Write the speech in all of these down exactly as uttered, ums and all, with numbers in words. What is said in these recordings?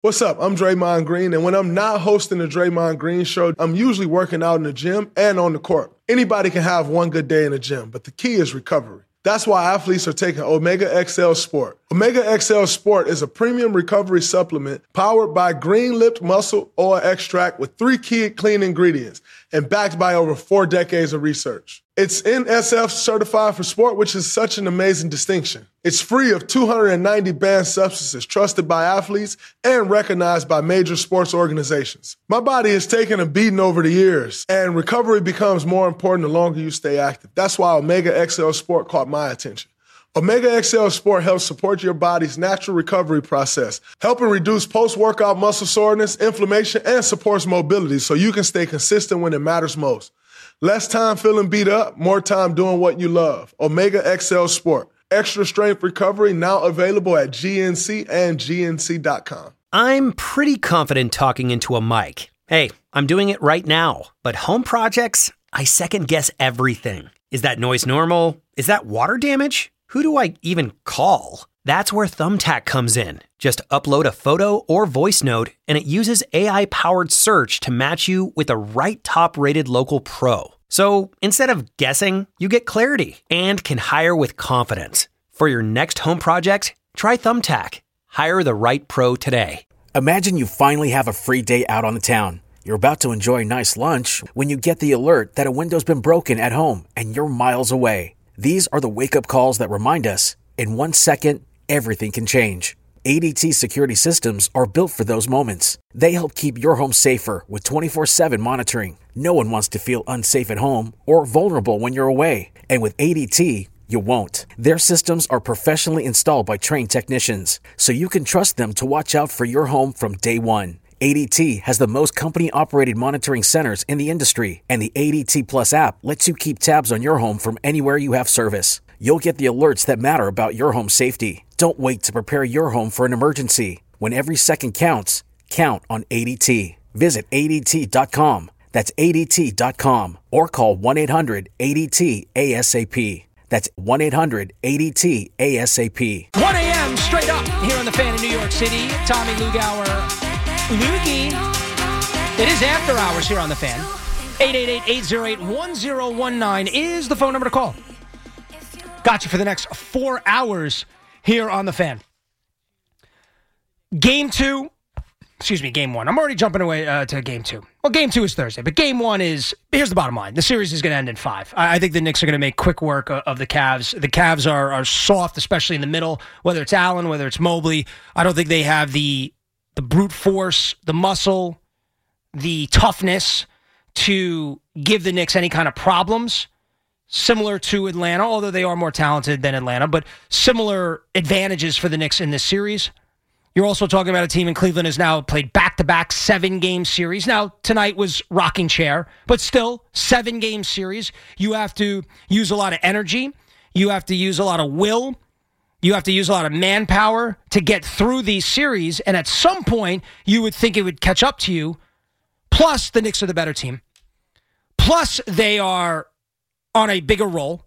What's up? I'm Draymond Green, and when I'm not hosting the Draymond Green Show, I'm usually working out in the gym and on the court. Anybody can have one good day in the gym, but the key is recovery. That's why athletes are taking Omega X L Sport. Omega X L Sport is a premium recovery supplement powered by Green-Lipped Muscle Oil Extract with three key clean ingredients and backed by over four decades of research. It's N S F certified for sport, which is such an amazing distinction. It's free of two hundred ninety banned substances trusted by athletes and recognized by major sports organizations. My body has taken a beating over the years, and recovery becomes more important the longer you stay active. That's why Omega X L Sport caught my attention. Omega X L Sport helps support your body's natural recovery process, helping reduce post-workout muscle soreness, inflammation, and supports mobility so you can stay consistent when it matters most. Less time feeling beat up, more time doing what you love. Omega X L Sport. Extra strength recovery now available at G N C and G N C dot com. I'm pretty confident talking into a mic. Hey, I'm doing it right now. But home projects, I second guess everything. Is that noise normal? Is that water damage? Who do I even call? That's where Thumbtack comes in. Just upload a photo or voice note, and it uses A I-powered search to match you with the right top-rated local pro. So instead of guessing, you get clarity and can hire with confidence. For your next home project, try Thumbtack. Hire the right pro today. Imagine you finally have a free day out on the town. You're about to enjoy a nice lunch when you get the alert that a window's been broken at home and you're miles away. These are the wake-up calls that remind us, in one second, everything can change. A D T security systems are built for those moments. They help keep your home safer with twenty-four seven monitoring. No one wants to feel unsafe at home or vulnerable when you're away. And with A D T, you won't. Their systems are professionally installed by trained technicians, so you can trust them to watch out for your home from day one. A D T has the most company-operated monitoring centers in the industry, and the A D T Plus app lets you keep tabs on your home from anywhere you have service. You'll get the alerts that matter about your home safety. Don't wait to prepare your home for an emergency. When every second counts, count on A D T. Visit A D T dot com. That's A D T dot com. Or call one eight hundred A D T A S A P. That's one eight hundred A D T A S A P. one a.m. straight up here on the Fan in New York City. Tommy Lugauer. Loogie. It is after hours here on the Fan. eight eight eight, eight oh eight, one oh one nine is the phone number to call. Got you for the next four hours here on the Fan. Game two, excuse me, game one. I'm already jumping away uh, to game two. Well, game two is Thursday, but game one is, here's the bottom line. The series is going to end in five. I, I think the Knicks are going to make quick work of, of the Cavs. The Cavs are, are soft, especially in the middle, whether it's Allen, whether it's Mobley. I don't think they have the the brute force, the muscle, the toughness to give the Knicks any kind of problems. Similar to Atlanta, although they are more talented than Atlanta, but similar advantages for the Knicks in this series. You're also talking about a team in Cleveland has now played back-to-back seven-game series. Now, tonight was rocking chair, but still, seven-game series. You have to use a lot of energy. You have to use a lot of will. You have to use a lot of manpower to get through these series, and at some point, you would think it would catch up to you. Plus, the Knicks are the better team. Plus, they are on a bigger roll.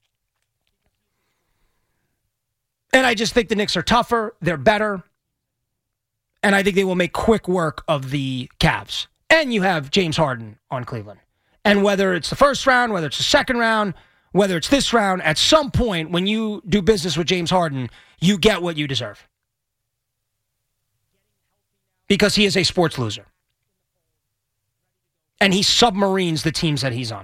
And I just think the Knicks are tougher, they're better, and I think they will make quick work of the Cavs. And you have James Harden on Cleveland. And whether it's the first round, whether it's the second round, whether it's this round, at some point when you do business with James Harden, you get what you deserve. Because he is a sports loser. And he submarines the teams that he's on.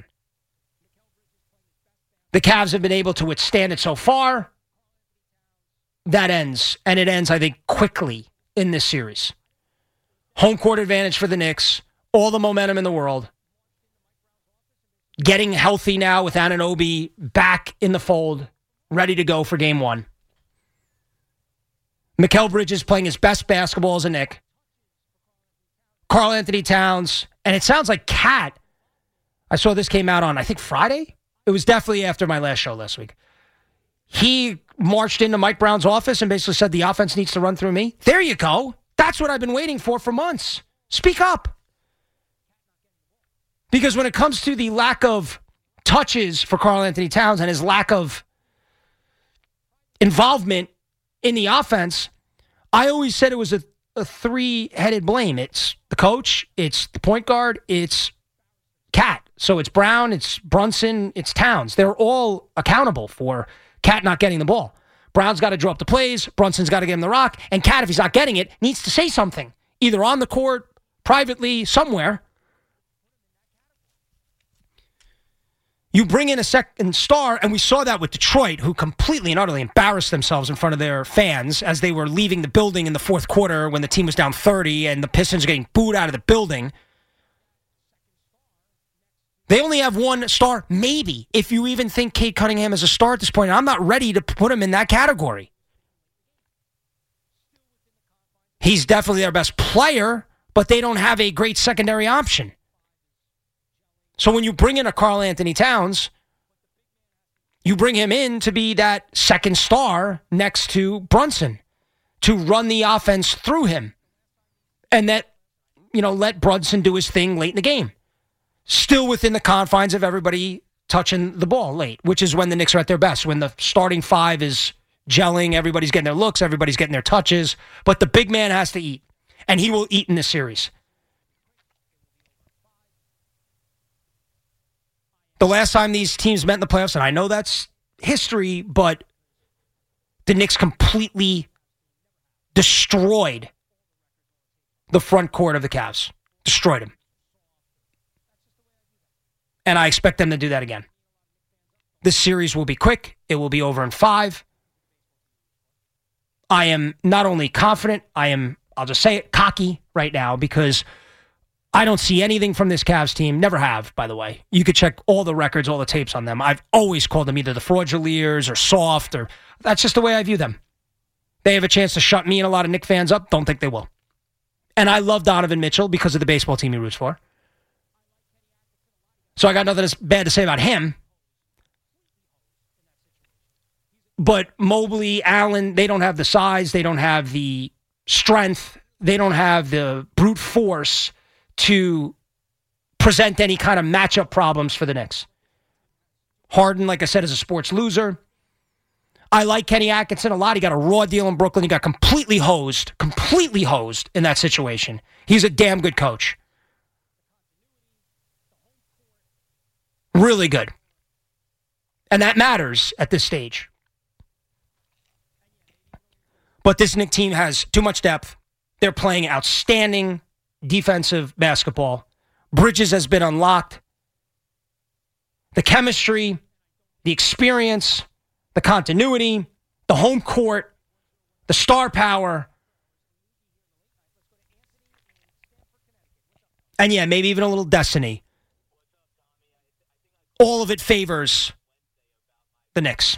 The Cavs have been able to withstand it so far. That ends, and it ends, I think, quickly in this series. Home court advantage for the Knicks, all the momentum in the world. Getting healthy now with Anunoby back in the fold, ready to go for game one. Mikal Bridges playing his best basketball as a Knick. Karl Anthony Towns, and it sounds like Cat. I saw this came out on, I think, Friday? It was definitely after my last show last week. He marched into Mike Brown's office and basically said the offense needs to run through me. There you go. That's what I've been waiting for for months. Speak up. Because when it comes to the lack of touches for Karl Anthony Towns and his lack of involvement in the offense, I always said it was a a three-headed blame. It's the coach, it's the point guard, it's Cat. So it's Brown, it's Brunson, it's Towns. They're all accountable for Cat not getting the ball. Brown's got to draw up the plays, Brunson's got to get him the rock, and Cat, if he's not getting it, needs to say something, either on the court, privately, somewhere. You bring in a second star, and we saw that with Detroit, who completely and utterly embarrassed themselves in front of their fans as they were leaving the building in the fourth quarter when the team was down thirty and the Pistons were getting booed out of the building. They only have one star, maybe, if you even think Cade Cunningham is a star at this point. I'm not ready to put him in that category. He's definitely their best player, but they don't have a great secondary option. So when you bring in a Karl Anthony Towns, you bring him in to be that second star next to Brunson, to run the offense through him, and that, you know, let Brunson do his thing late in the game. Still within the confines of everybody touching the ball late, which is when the Knicks are at their best, when the starting five is gelling, everybody's getting their looks, everybody's getting their touches, but the big man has to eat, and he will eat in this series. The last time these teams met in the playoffs, and I know that's history, but the Knicks completely destroyed the front court of the Cavs. Destroyed him. And I expect them to do that again. This series will be quick. It will be over in five. I am not only confident, I am, I'll just say it, cocky right now, because I don't see anything from this Cavs team. Never have, by the way. You could check all the records, all the tapes on them. I've always called them either the frauduleurs or soft, or that's just the way I view them. They have a chance to shut me and a lot of Knicks fans up. Don't think they will. And I love Donovan Mitchell because of the baseball team he roots for. So I got nothing bad to say about him. But Mobley, Allen, they don't have the size. They don't have the strength. They don't have the brute force to present any kind of matchup problems for the Knicks. Harden, like I said, is a sports loser. I like Kenny Atkinson a lot. He got a raw deal in Brooklyn. He got completely hosed, completely hosed in that situation. He's a damn good coach. Really good. And that matters at this stage. But this Knicks team has too much depth. They're playing outstanding defensive basketball. Bridges has been unlocked. The chemistry, the experience, the continuity, the home court, the star power. And yeah, maybe even a little destiny. All of it favors the Knicks.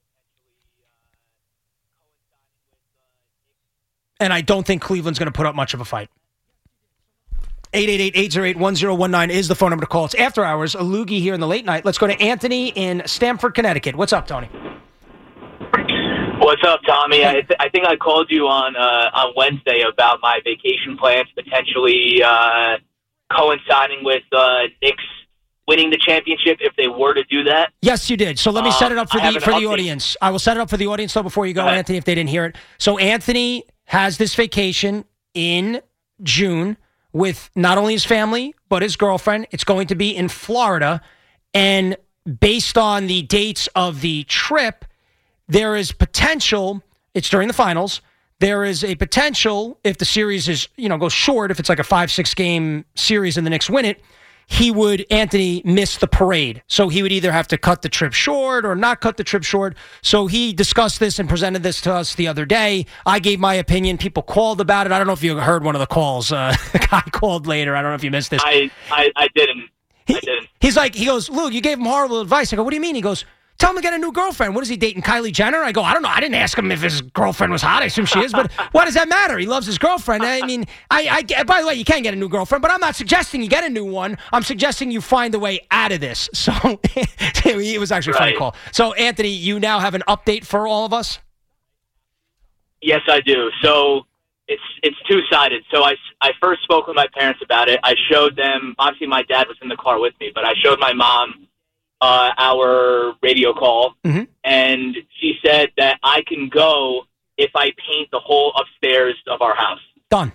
And I don't think Cleveland's going to put up much of a fight. eight eight eight, eight oh eight, one oh one nine is the phone number to call. It's After Hours, a loogie here in the late night. Let's go to Anthony in Stamford, Connecticut. What's up, Tony? What's up, Tommy? I, th- I think I called you on uh, on Wednesday about my vacation plans potentially uh, coinciding with uh, Knicks winning the championship if they were to do that. Yes, you did. So let me set it up for um, the for the audience. I will set it up for the audience, though, before you go, okay. Anthony, if they didn't hear it. So Anthony has this vacation in June with not only his family, but his girlfriend. It's going to be in Florida. And based on the dates of the trip, there is potential, it's during the finals, there is a potential, if the series is, you know, goes short, if it's like a five, six game series and the Knicks win it, he would, Anthony, miss the parade. So he would either have to cut the trip short or not cut the trip short. So he discussed this and presented this to us the other day. I gave my opinion. People called about it. I don't know if you heard one of the calls. Uh, the guy called later. I don't know if you missed this. I, I, I didn't. He, I didn't. He's like, he goes, Lou, you gave him horrible advice. I go, what do you mean? He goes, tell him to get a new girlfriend. What is he dating, Kylie Jenner? I go, I don't know. I didn't ask him if his girlfriend was hot. I assume she is, but what does that matter? He loves his girlfriend. I mean, I, I, by the way, you can get a new girlfriend, but I'm not suggesting you get a new one. I'm suggesting you find a way out of this. So it was actually a funny Right. call. So, Anthony, you now have an update for all of us? Yes, I do. So it's it's two-sided. So I, I first spoke with my parents about it. I showed them, obviously my dad was in the car with me, but I showed my mom uh, our radio call, Mm-hmm. and she said that I can go if I paint the whole upstairs of our house. Done.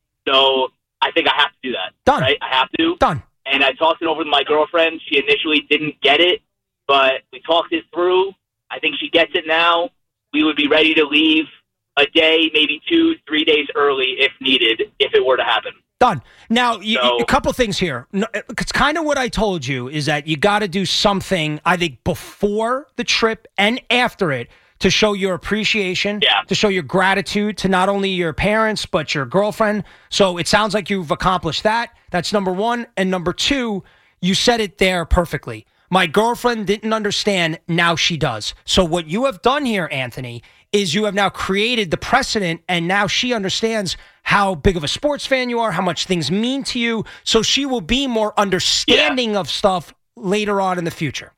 So I think I have to do that. Done. Right? I have to. Done. And I talked it over with my girlfriend. She initially didn't get it, but we talked it through. I think she gets it now. We would be ready to leave a day, maybe two, three days early if needed, if it were to happen. Done. Now, you, So- a couple things here. No, it's kind of what I told you is that you got to do something, I think, before the trip and after it to show your appreciation, Yeah. to show your gratitude to not only your parents, but your girlfriend. So it sounds like you've accomplished that. That's number one. And number two, you said it there perfectly. My girlfriend didn't understand. Now she does. So what you have done here, Anthony, is you have now created the precedent, and now she understands how big of a sports fan you are, how much things mean to you. So she will be more understanding Yeah. of stuff later on in the future.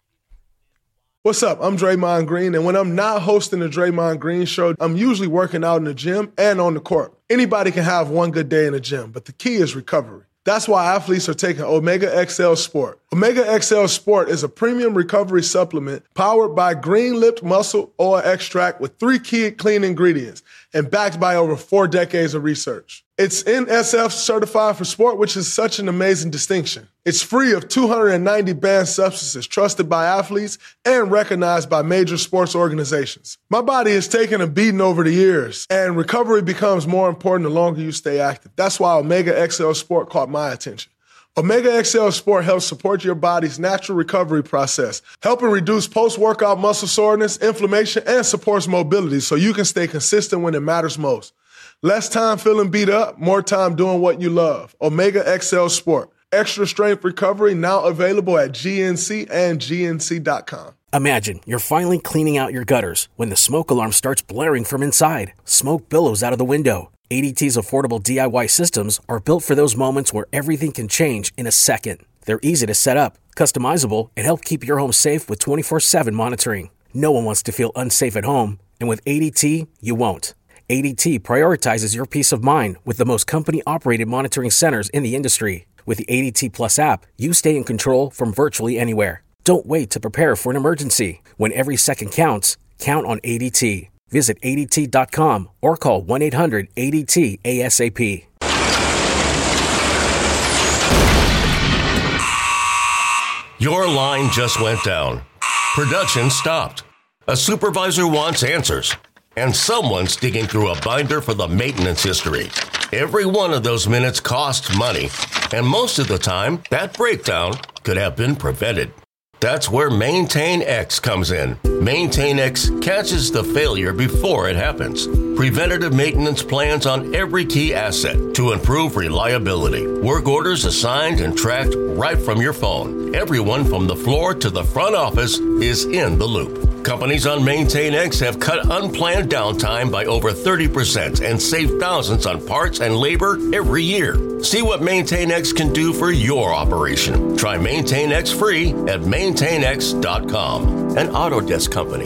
What's up? I'm Draymond Green, and when I'm not hosting the Draymond Green Show, I'm usually working out in the gym and on the court. Anybody can have one good day in the gym, but the key is recovery. That's why athletes are taking Omega X L Sport. Omega X L Sport is a premium recovery supplement powered by green-lipped muscle oil extract with three key clean ingredients and backed by over four decades of research. It's N S F certified for sport, which is such an amazing distinction. It's free of two hundred ninety banned substances trusted by athletes and recognized by major sports organizations. My body has taken a beating over the years, and recovery becomes more important the longer you stay active. That's why Omega X L Sport caught my attention. Omega X L Sport helps support your body's natural recovery process, helping reduce post-workout muscle soreness, inflammation, and supports mobility so you can stay consistent when it matters most. Less time feeling beat up, more time doing what you love. Omega X L Sport. Extra strength recovery now available at G N C and G N C dot com. Imagine you're finally cleaning out your gutters when the smoke alarm starts blaring from inside. Smoke billows out of the window. A D T's affordable D I Y systems are built for those moments where everything can change in a second. They're easy to set up, customizable, and help keep your home safe with twenty-four seven monitoring. No one wants to feel unsafe at home, and with A D T, you won't. A D T prioritizes your peace of mind with the most company-operated monitoring centers in the industry. With the A D T Plus app, you stay in control from virtually anywhere. Don't wait to prepare for an emergency. When every second counts, count on A D T. Visit A D T dot com or call one eight hundred A D T A S A P. Your line just went down. Production stopped. A supervisor wants answers. And someone's digging through a binder for the maintenance history. Every one of those minutes costs money. And most of the time, that breakdown could have been prevented. That's where Maintain X comes in. Maintain X catches the failure before it happens. Preventative maintenance plans on every key asset to improve reliability. Work orders assigned and tracked right from your phone. Everyone from the floor to the front office is in the loop. Companies on Maintain X have cut unplanned downtime by over thirty percent and saved thousands on parts and labor every year. See what Maintain X can do for your operation. Try Maintain X free at maintain x dot com, an Autodesk company.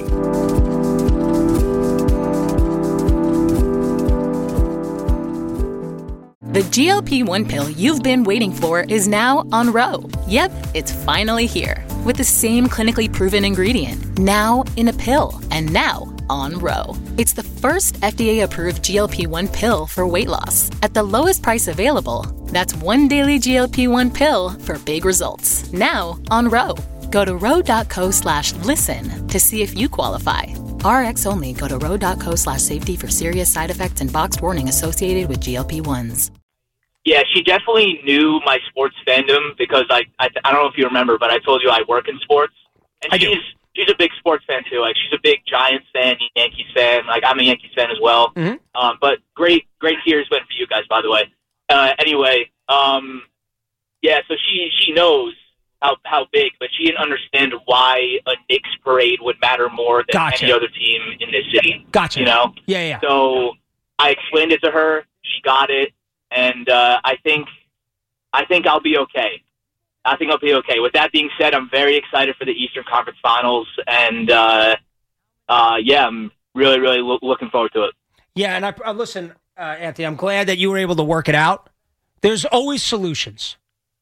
The G L P one pill you've been waiting for is now on Ro. Yep, it's finally here. With the same clinically proven ingredient, now in a pill, and now on Ro. It's the first F D A-approved G L P one pill for weight loss at the lowest price available. That's one daily G L P one pill for big results. Now on Ro. Go to ro.co slash listen to see if you qualify. Rx only. Go to ro.co slash safety for serious side effects and boxed warning associated with G L P ones. Yeah, she definitely knew my sports fandom because I, I I don't know if you remember, but I told you I work in sports, and I she's do. she's a big sports fan too. Like she's a big Giants fan, Yankees fan. Like I'm a Yankees fan as well. Mhm. Um, but great great years went for you guys, by the way. Uh, anyway, um, yeah, so she she knows how how big, but she didn't understand why a Knicks parade would matter more than Gotcha. any other team in this city. Gotcha. You know. Yeah, yeah. So I explained it to her. She got it. And uh, I think, I think I'll be okay. I think I'll be okay. With that being said, I'm very excited for the Eastern Conference Finals, and uh, uh, yeah, I'm really, really lo- looking forward to it. Yeah, and I, I listen, uh, Anthony, I'm glad that you were able to work it out. There's always solutions.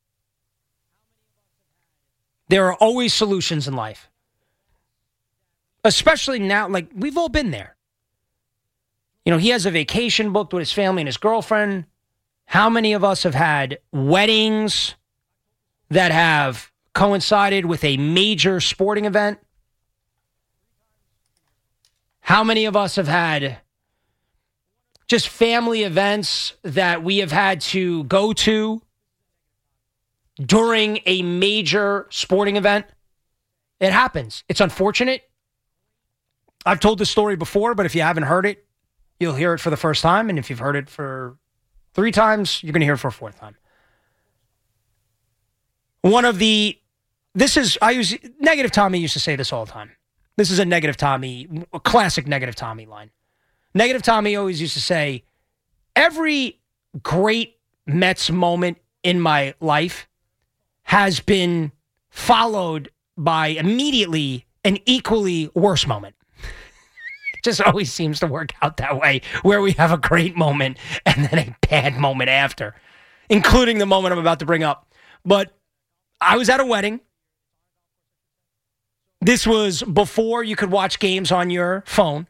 There are always solutions in life. Especially now, like, we've all been there. You know, he has a vacation booked with his family and his girlfriend. How many of us have had weddings that have coincided with a major sporting event? How many of us have had just family events that we have had to go to during a major sporting event? It happens. It's unfortunate. I've told this story before, but if you haven't heard it, you'll hear it for the first time. And if you've heard it for three times, you're going to hear it for a fourth time. One of the, this is, I use, Negative Tommy used to say this all the time. This is a Negative Tommy, a classic Negative Tommy line. Negative Tommy always used to say, every great Mets moment in my life has been followed by immediately an equally worse moment. It just always seems to work out that way, where we have a great moment and then a bad moment after, including the moment I'm about to bring up. But I was at a wedding. This was before you could watch games on your phone.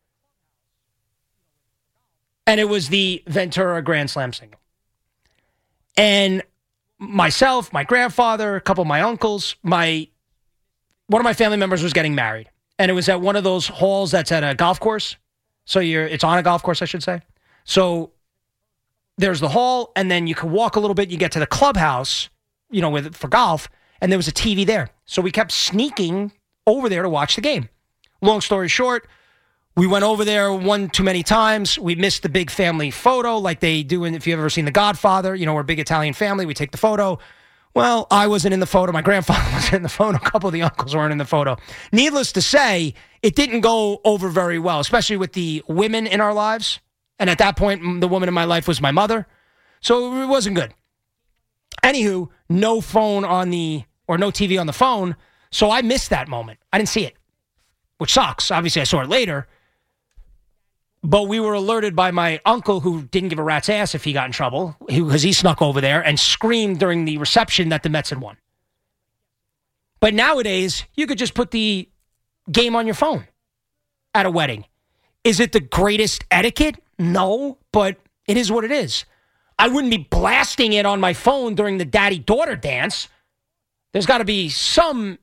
And it was the Ventura Grand Slam single. And myself, my grandfather, a couple of my uncles, my one of my family members was getting married. And it was at one of those halls that's at a golf course. So you're it's on a golf course, I should say. So there's the hall, and then you can walk a little bit, you get to the clubhouse, you know, with for golf, and there was a T V there. So we kept sneaking over there to watch the game. Long story short, we went over there one too many times. We missed the big family photo like they do in, if you've ever seen The Godfather. You know, we're a big Italian family. We take the photo. Well, I wasn't in the photo. My grandfather wasn't in the photo. A couple of the uncles weren't in the photo. Needless to say, it didn't go over very well, especially with the women in our lives. And at that point, the woman in my life was my mother. So it wasn't good. Anywho, no phone on the, or no T V on the phone. So I missed that moment. I didn't see it, which sucks. Obviously, I saw it later. But we were alerted by my uncle, who didn't give a rat's ass if he got in trouble, because he snuck over there and screamed during the reception that the Mets had won. But nowadays, you could just put the game on your phone at a wedding. Is it the greatest etiquette? No, but it is what it is. I wouldn't be blasting it on my phone during the daddy-daughter dance. There's got to be some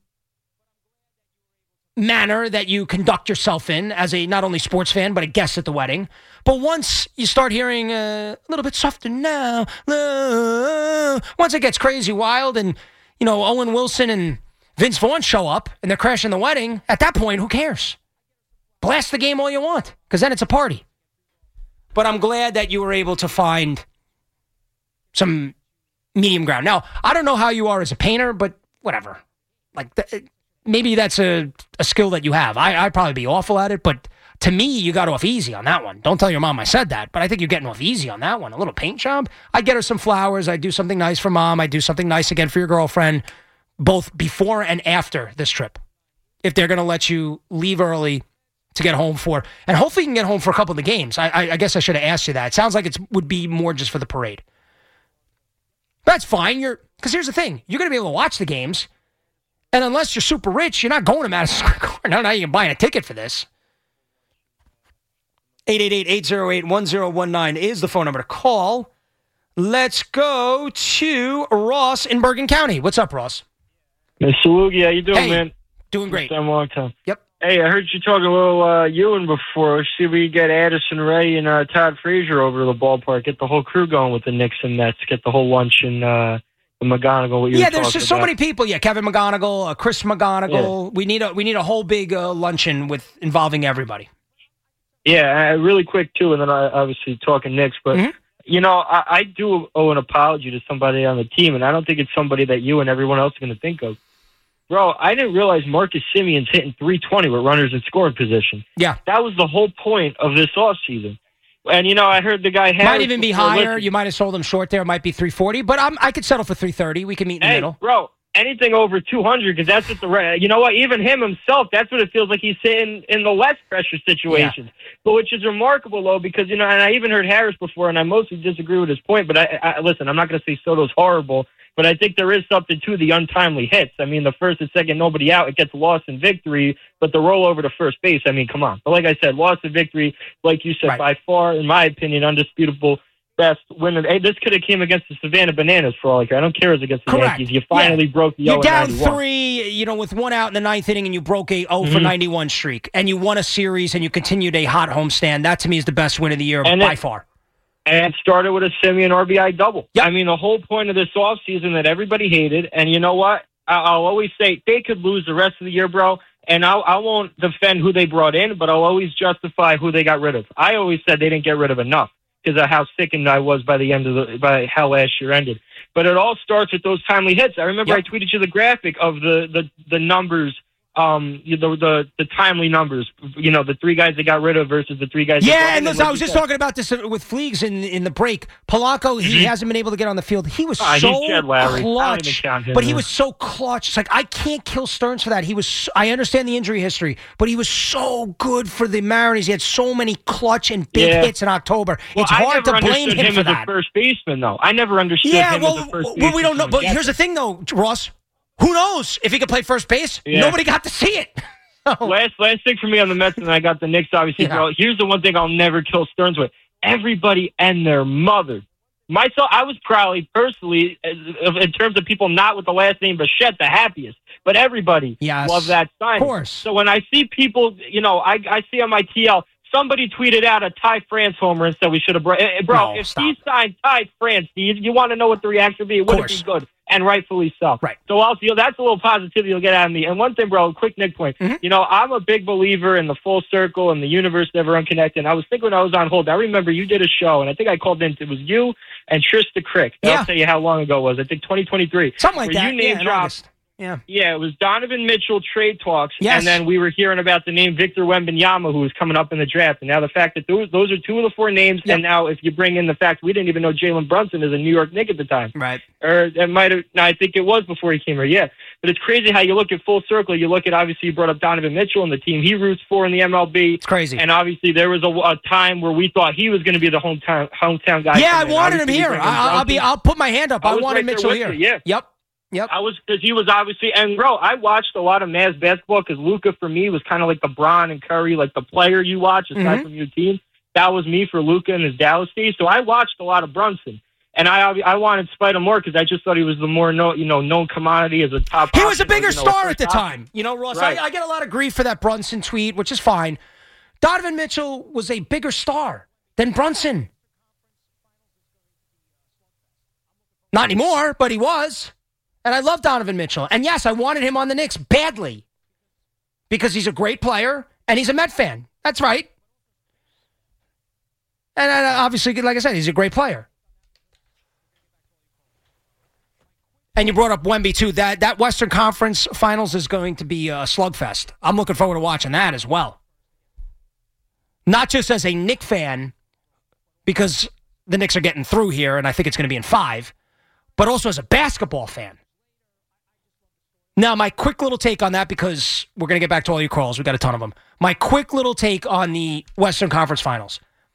manner that you conduct yourself in as a not only sports fan, but a guest at the wedding. But once you start hearing uh, a little bit softer now, uh, once it gets crazy wild and, you know, Owen Wilson and Vince Vaughn show up and they're crashing the wedding, at that point, who cares? Blast the game all you want, because then it's a party. But I'm glad that you were able to find some medium ground. Now, I don't know how you are as a painter, but whatever. Like, th- maybe that's a, a skill that you have. I, I'd probably be awful at it, but to me, you got off easy on that one. Don't tell your mom I said that, but I think you're getting off easy on that one. A little paint job. I'd get her some flowers. I'd do something nice for mom. I'd do something nice again for your girlfriend, both before and after this trip, if they're going to let you leave early to get home for, and hopefully you can get home for a couple of the games. I, I, I guess I should have asked you that. It sounds like it would be more just for the parade. That's fine. You're because here's the thing. You're going to be able to watch the games, and unless you're super rich, you're not going to Madison Square Garden. No, no, you're buying a ticket for this. eight eight eight, eight oh eight, one oh one nine is the phone number to call. Let's go to Ross in Bergen County. What's up, Ross? Mister Lugie, how you doing, hey, man? Doing great. Long time, long time. Yep. Hey, I heard you talking a little uh, Ewan before. Let's see if we get Addison Ray and uh, Todd Frazier over to the ballpark. Get the whole crew going with the Knicks and Nets. Get the whole lunch and uh, the McGonigal. What you yeah, were there's just about. so many people. Yeah, Kevin McGonigal, uh, Chris McGonigal. Yeah. We need a we need a whole big uh, luncheon with involving everybody. Yeah, uh, really quick too, and then I obviously talking Knicks, but. Mm-hmm. You know, I, I do owe an apology to somebody on the team, and I don't think it's somebody that you and everyone else are going to think of. Bro, I didn't realize Marcus Simeon's hitting three twenty with runners in scoring position. Yeah. That was the whole point of this offseason. And, you know, I heard the guy... Might even be higher. Listen. You might have sold him short there. It might be three forty, but I'm, I could settle for three thirty. We can meet in hey, the middle. Bro, anything over two hundred, because that's what the, you know what, even him himself, that's what it feels like he's sitting in the less pressure situations. Yeah. But which is remarkable, though, because, you know, and I even heard Harris before, and I mostly disagree with his point, but I, I listen, I'm not going to say Soto's horrible, but I think there is something to the untimely hits. I mean, the first and second, nobody out, it gets lost in victory, but the rollover to first base, I mean, come on. But like I said, lost in victory, like you said, right. by far, in my opinion, undisputable best win. Hey, this could have came against the Savannah Bananas for all I care. I don't care if it's against the Correct. Yankees. You finally yeah. broke the You're down ninety-one. three, you know, with one out in the ninth inning, and you broke a oh for ninety-one streak, and you won a series, and you continued a hot homestand. That, to me, is the best win of the year and by it, far. And it started with a Semien R B I double. Yep. I mean, the whole point of this offseason that everybody hated, and you know what? I'll always say they could lose the rest of the year, bro, and I'll, I won't defend who they brought in, but I'll always justify who they got rid of. I always said they didn't get rid of enough because of how sickened I was by the end of the by how last year ended. But it all starts with those timely hits. I remember yep. I tweeted you the graphic of the the, the numbers. Um, the, the the timely numbers, you know, the three guys they got rid of versus the three guys. Yeah, and listen, like I was just said. talking about this with Fleegs in in the break. Polanco, he hasn't been able to get on the field. He was uh, so clutch, but he was so clutch. It's like I can't kill Stearns for that. He was. So, I understand the injury history, but he was so good for the Mariners. He had so many clutch and big yeah. hits in October. Well, it's hard to blame him, him for as that. A first baseman, though, I never understood yeah, him well, as a first well, baseman. we don't know. But here's the thing, though, Ross. Who knows if he could play first base? Yeah. Nobody got to see it. last last thing for me on the Mets, and I got the Knicks, obviously. Yeah. Bro, here's the one thing I'll never kill Stearns with. Everybody and their mother. Myself, I was probably, personally, in terms of people not with the last name Bichette, the happiest. But everybody yes. loved that sign. Of course. So when I see people, you know, I, I see on my T L, somebody tweeted out a Ty France homer and said we should have brought. Bro, no, if stop. he signed Ty France, you, you want to know what the reaction would be? It would be good. And rightfully so. Right. So also, you know, that's a little positivity you'll get out of me. And one thing, bro, quick Nick point. Mm-hmm. You know, I'm a big believer in the full circle and the universe never unconnected. And I was thinking when I was on hold, I remember you did a show, and I think I called in. It was you and Trista Crick. Yeah. I'll tell you how long ago it was. I think twenty twenty-three. Something like that. You name yeah, dropped. Yeah. Yeah, it was Donovan Mitchell trade talks, yes. and then we were hearing about the name Victor Wembanyama, who was coming up in the draft. And now the fact that those those are two of the four names, yep. and now if you bring in the fact we didn't even know Jalen Brunson is a New York Knick at the time, right? Or it might have. No, I think it was before he came here. Yeah, but it's crazy how you look at full circle. You look at obviously you brought up Donovan Mitchell and the team he roots for in the M L B. It's crazy. And obviously there was a, a time where we thought he was going to be the hometown hometown guy. Yeah, I wanted him here. I, I'll be. I'll put my hand up. I, I wanted right Mitchell here. You, yeah. Yep. Yep. I was because he was obviously and bro, I watched a lot of Mavs basketball because Luka for me was kind of like the Bron and Curry, like the player you watch aside mm-hmm. from your team. That was me for Luka and his Dallas days. So I watched a lot of Brunson, and I I wanted Spider more because I just thought he was the more no, you know known commodity as a top. He was a bigger or, you know, star at the option. time. You know, Ross. Right. I, I get a lot of grief for that Brunson tweet, which is fine. Donovan Mitchell was a bigger star than Brunson. Not anymore, but he was. And I love Donovan Mitchell. And yes, I wanted him on the Knicks badly because he's a great player and he's a Met fan. That's right. And obviously, like I said, he's a great player. And you brought up Wemby, too. That, that Western Conference Finals is going to be a slugfest. I'm looking forward to watching that as well. Not just as a Knicks fan, because the Knicks are getting through here, and I think it's going to be in five, but also as a basketball fan. Now, my quick little take on that, because we're going to get back to all your calls. We've got a ton of them. My quick little take on the Western Conference Finals.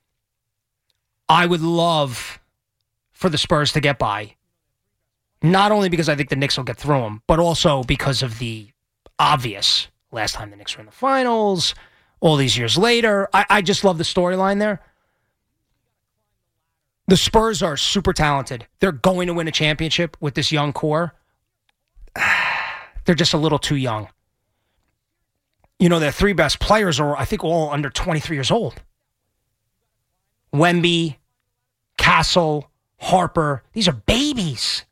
I would love for the Spurs to get by. Not only because I think the Knicks will get through them, but also because of the obvious. Last time the Knicks were in the finals, all these years later. I, I just love the storyline there. The Spurs are super talented. They're going to win a championship with this young core. They're just a little too young. You know, their three best players are, I think, all under twenty-three years old. Wemby, Castle, Harper. These are babies.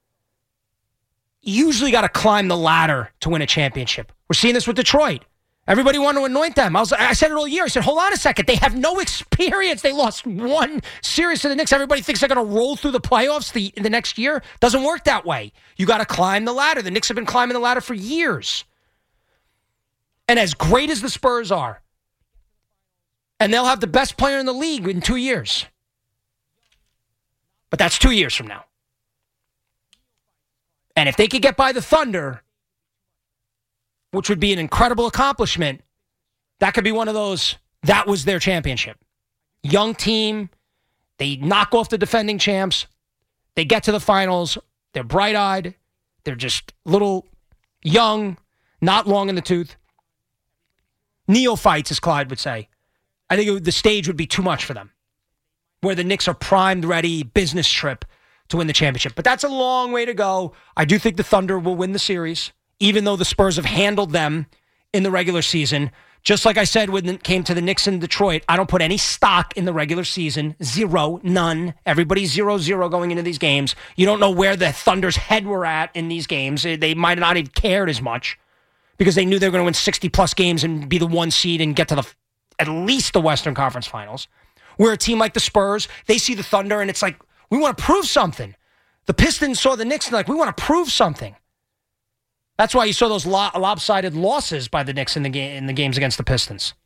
You usually got to climb the ladder to win a championship. We're seeing this with Detroit. Everybody wanted to anoint them. I was, I said it all year. I said, hold on a second. They have no experience. They lost one series to the Knicks. Everybody thinks they're going to roll through the playoffs the, the next year. Doesn't work that way. You got to climb the ladder. The Knicks have been climbing the ladder for years. And as great as the Spurs are, and they'll have the best player in the league in two years. But that's two years from now. And if they could get by the Thunder, which would be an incredible accomplishment, that could be one of those, that was their championship. Young team, they knock off the defending champs, they get to the finals, they're bright-eyed, they're just little, young, not long in the tooth. Neophytes, as Clyde would say. I think it would, the stage would be too much for them, where the Knicks are primed, ready, business trip to win the championship. But that's a long way to go. I do think the Thunder will win the series, even though the Spurs have handled them in the regular season. Just like I said when it came to the Knicks in Detroit, I don't put any stock in the regular season. Zero, none. Everybody's zero, zero going into these games. You don't know where the Thunder's head were at in these games. They might not have cared as much because they knew they were going to win sixty-plus games and be the one seed and get to the at least the Western Conference Finals. Where a team like the Spurs, they see the Thunder and it's like, we want to prove something. The Pistons saw the Knicks and like, we want to prove something. That's why you saw those lo- lopsided losses by the Knicks in the ga- in the games against the Pistons.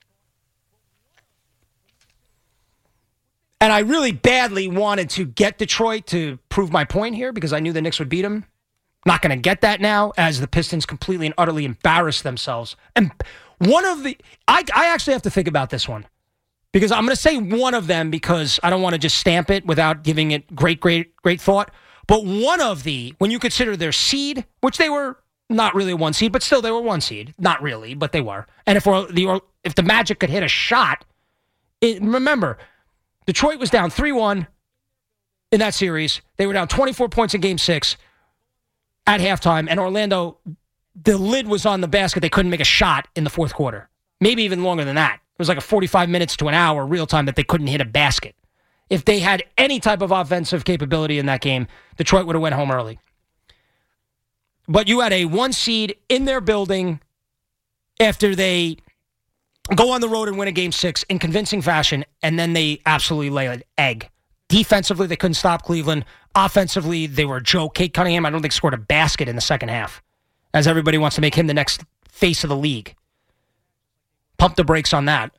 And I really badly wanted to get Detroit to prove my point here because I knew the Knicks would beat them. Not going to get that now as the Pistons completely and utterly embarrass themselves. And one of the... I, I actually have to think about this one because I'm going to say one of them because I don't want to just stamp it without giving it great, great, great thought. But one of the, when you consider their seed, which they were not really a one seed, but still they were one seed. Not really, but they were. And if we're, the if the Magic could hit a shot, it, remember, Detroit was down three one in that series. They were down twenty-four points in game six at halftime. And Orlando, the lid was on the basket. They couldn't make a shot in the fourth quarter. Maybe even longer than that. It was like a forty-five minutes to an hour real time that they couldn't hit a basket. If they had any type of offensive capability in that game, Detroit would have went home early. But you had a one seed in their building after they go on the road and win a game six in convincing fashion, and then they absolutely lay an egg. Defensively, they couldn't stop Cleveland. Offensively, they were a joke. Kate Cunningham, I don't think, scored a basket in the second half, as everybody wants to make him the next face of the league. Pump the brakes on that.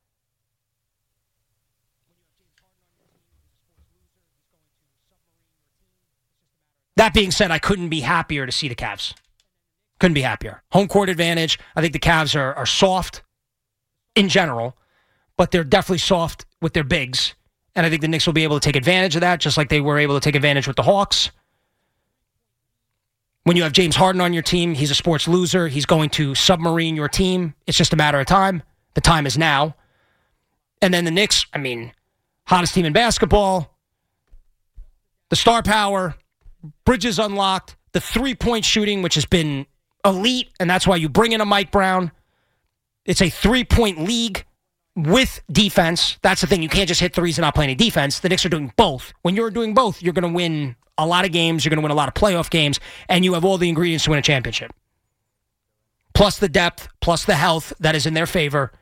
That being said, I couldn't be happier to see the Cavs. Couldn't be happier. Home court advantage. I think the Cavs are, are soft in general, but they're definitely soft with their bigs. And I think the Knicks will be able to take advantage of that, just like they were able to take advantage with the Hawks. When you have James Harden on your team, he's a sports loser. He's going to submarine your team. It's just a matter of time. The time is now. And then the Knicks, I mean, hottest team in basketball, the star power, Bridges unlocked, the three-point shooting, which has been elite, and that's why you bring in a Mike Brown. It's a three-point league with defense. That's the thing. You can't just hit threes and not play any defense. The Knicks are doing both. When you're doing both, you're going to win a lot of games. You're going to win a lot of playoff games, and you have all the ingredients to win a championship. Plus the depth, plus the health that is in their favor.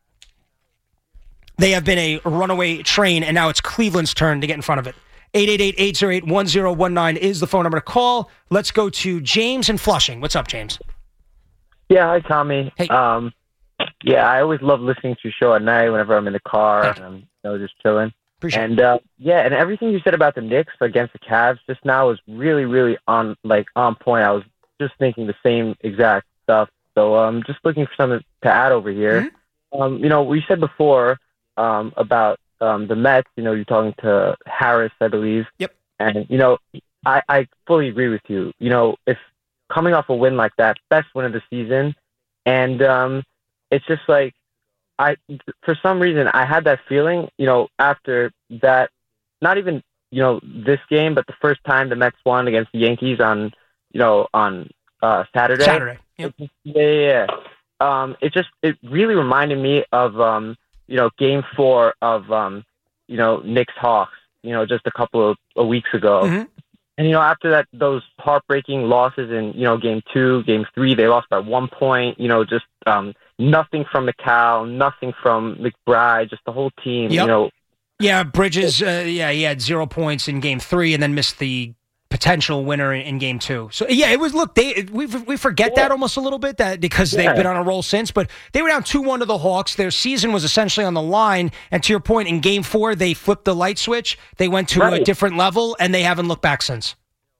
They have been a runaway train, and now it's Cleveland's turn to get in front of it. eight eight eight, eight oh eight, one oh one nine is the phone number to call. Let's go to James in Flushing. What's up, James? Yeah, hi, Tommy. Hey. Um, yeah, I always love listening to your show at night whenever I'm in the car and I'm you know, just chilling. Appreciate and, it. Uh, yeah, and everything you said about the Knicks against the Cavs just now was really, really on like on point. I was just thinking the same exact stuff. So I'm um, just looking for something to add over here. Mm-hmm. Um, you know, we said before um, about Um, the Mets, you know, you're talking to Harris, I believe. Yep. And, you know, I, I fully agree with you. You know, if coming off a win like that, best win of the season, and um, it's just like, I, for some reason, I had that feeling, you know, after that, not even, you know, this game, but the first time the Mets won against the Yankees on, you know, on uh, Saturday. Saturday. Yep. Yeah, yeah, yeah. Um, it just, it really reminded me of, um, you know, game four of, um, you know, Knicks Hawks, you know, just a couple of, of weeks ago. Mm-hmm. And, you know, after that, those heartbreaking losses in, you know, game two, game three, they lost by one point, you know, just um, nothing from McCall, nothing from McBride, just the whole team, yep. you know. Yeah, Bridges, uh, yeah, he had zero points in game three and then missed the potential winner in, in game two. So, yeah, it was, look, they we we forget yeah. that almost a little bit that because yeah. they've been on a roll since, but they were down two one to the Hawks. Their season was essentially on the line, and to your point, in game four, they flipped the light switch. They went to right. a different level, and they haven't looked back since.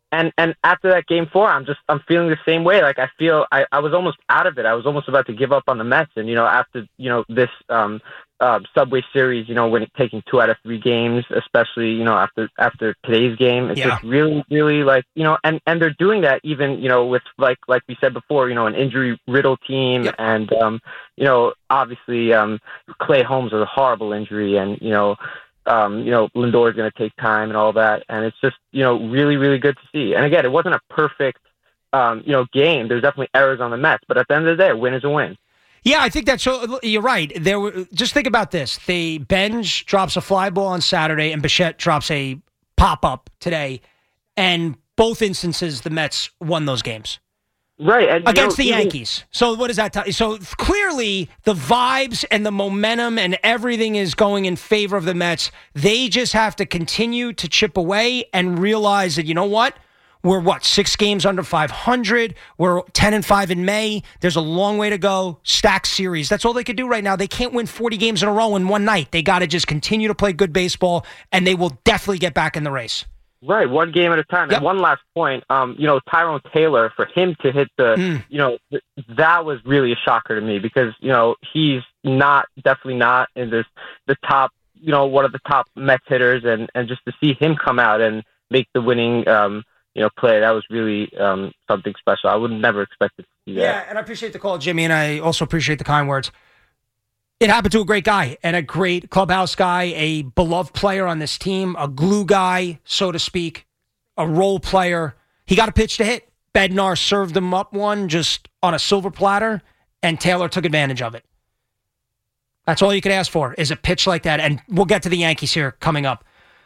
and and after that game four, I'm just I'm feeling the same way. Like I feel I, I was almost out of it. I was almost about to give up on the Mets. And you know, after you know this um, uh, Subway Series, you know, when taking two out of three games, especially you know after after today's game, it's yeah. just really really like you know, and and they're doing that even you know with like like we said before, you know, an injury riddled team, yep. and um, you know, obviously um, Clay Holmes was a horrible injury, and you know. Um, you know, Lindor is going to take time and all that. And it's just, you know, really, really good to see. And again, it wasn't a perfect, um, you know, game. There's definitely errors on the Mets. But at the end of the day, a win is a win. Yeah, I think that's, you're right. There were, just think about this. The Benj drops a fly ball on Saturday and Bichette drops a pop-up today. And both instances, the Mets won those games. Right. And, against know, the even, Yankees. So what does that tell you? So clearly the vibes and the momentum and everything is going in favor of the Mets. They just have to continue to chip away and realize that, you know what? We're what, six games under five hundred. We're ten and five in May. There's a long way to go. Stack series. That's all they could do right now. They can't win forty games in a row in one night. They got to just continue to play good baseball, and they will definitely get back in the race. Right, one game at a time. Yep. And one last point, um, you know, Tyrone Taylor, for him to hit the, mm. you know, th- that was really a shocker to me because, you know, he's not, definitely not in this, the top, you know, one of the top Mets hitters, and, and just to see him come out and make the winning, um, you know, play, that was really um, something special. I would never expect to see that. Yeah, and I appreciate the call, Jimmy, and I also appreciate the kind words. It happened to a great guy and a great clubhouse guy, a beloved player on this team, a glue guy, so to speak, a role player. He got a pitch to hit. Bednar served him up one just on a silver platter, and Taylor took advantage of it. That's all you could ask for, is a pitch like that. And we'll get to the Yankees here coming up.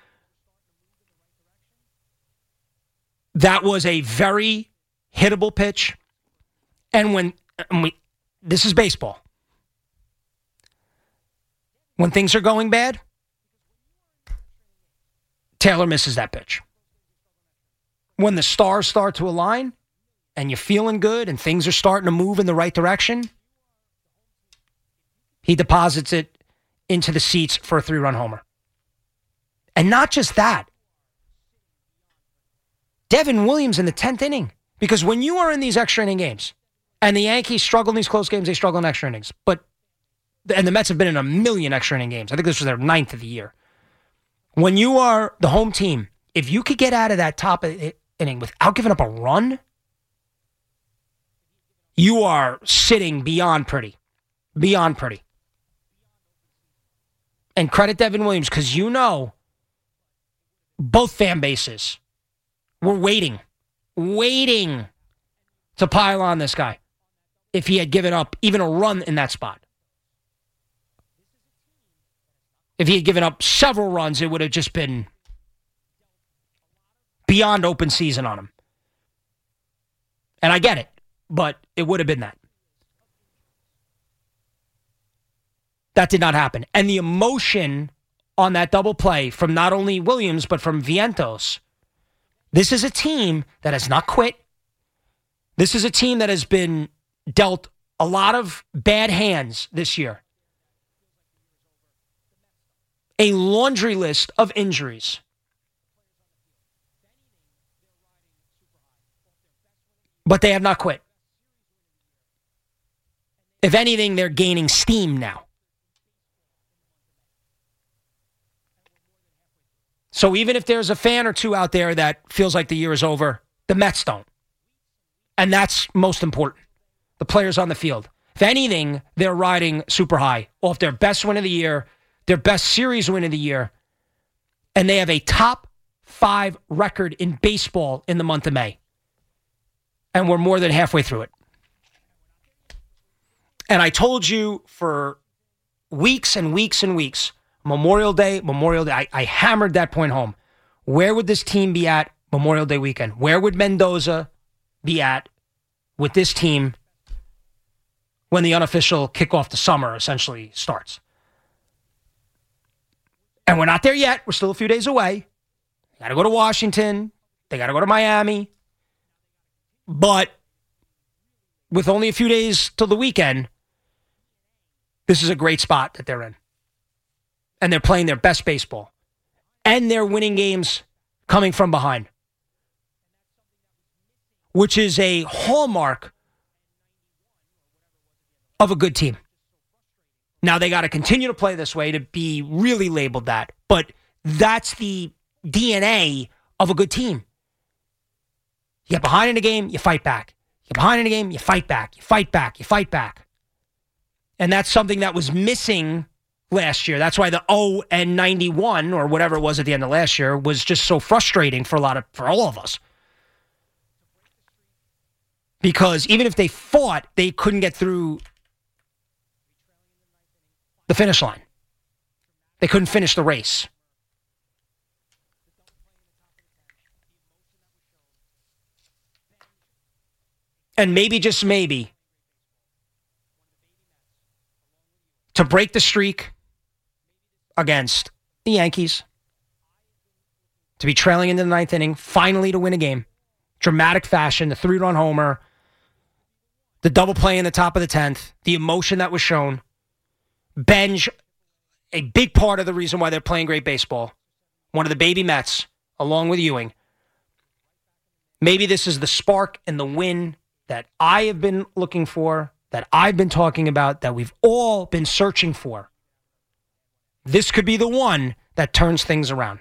That was a very hittable pitch. And when, and we, this is baseball. When things are going bad, Taylor misses that pitch. When the stars start to align and you're feeling good and things are starting to move in the right direction, he deposits it into the seats for a three-run homer. And not just that. Devin Williams in the tenth inning. Because when you are in these extra inning games, and the Yankees struggle in these close games, they struggle in extra innings. But and the Mets have been in a million extra inning games. I think this was their ninth of the year. When you are the home team, if you could get out of that top inning without giving up a run, you are sitting beyond pretty. Beyond pretty. And credit Devin Williams, because you know both fan bases were waiting, waiting to pile on this guy if he had given up even a run in that spot. If he had given up several runs, it would have just been beyond open season on him. And I get it, but it would have been that. That did not happen. And the emotion on that double play from not only Williams, but from Vientos. This is a team that has not quit. This is a team that has been dealt a lot of bad hands this year. A laundry list of injuries. But they have not quit. If anything, they're gaining steam now. So even if there's a fan or two out there that feels like the year is over, the Mets don't. And that's most important. The players on the field. If anything, they're riding super high off their best win of the year, their best series win of the year, and they have a top five record in baseball in the month of May. And we're more than halfway through it. And I told you for weeks and weeks and weeks, Memorial Day, Memorial Day, I, I hammered that point home. Where would this team be at Memorial Day weekend? Where would Mendoza be at with this team when the unofficial kickoff to summer essentially starts? And we're not there yet. We're still a few days away. They got to go to Washington. They got to go to Miami. But with only a few days till the weekend, this is a great spot that they're in. And they're playing their best baseball. And they're winning games coming from behind. which is a hallmark of a good team. Now, they got to continue to play this way to be really labeled that, but that's the D N A of a good team. You get behind in a game, you fight back. You get behind in a game, you fight back. You fight back. You fight back. And that's something that was missing last year. That's why the oh and ninety-one or whatever it was at the end of last year was just so frustrating for a lot of for all of us. Because even if they fought, they couldn't get through the finish line. They couldn't finish the race. And maybe, just maybe, to break the streak against the Yankees, to be trailing into the ninth inning, finally to win a game, dramatic fashion, the three-run homer, the double play in the top of the tenth, the emotion that was shown, Benj, a big part of the reason why they're playing great baseball, one of the baby Mets, along with Ewing. Maybe this is the spark and the win that I have been looking for, that I've been talking about, that we've all been searching for. This could be the one that turns things around.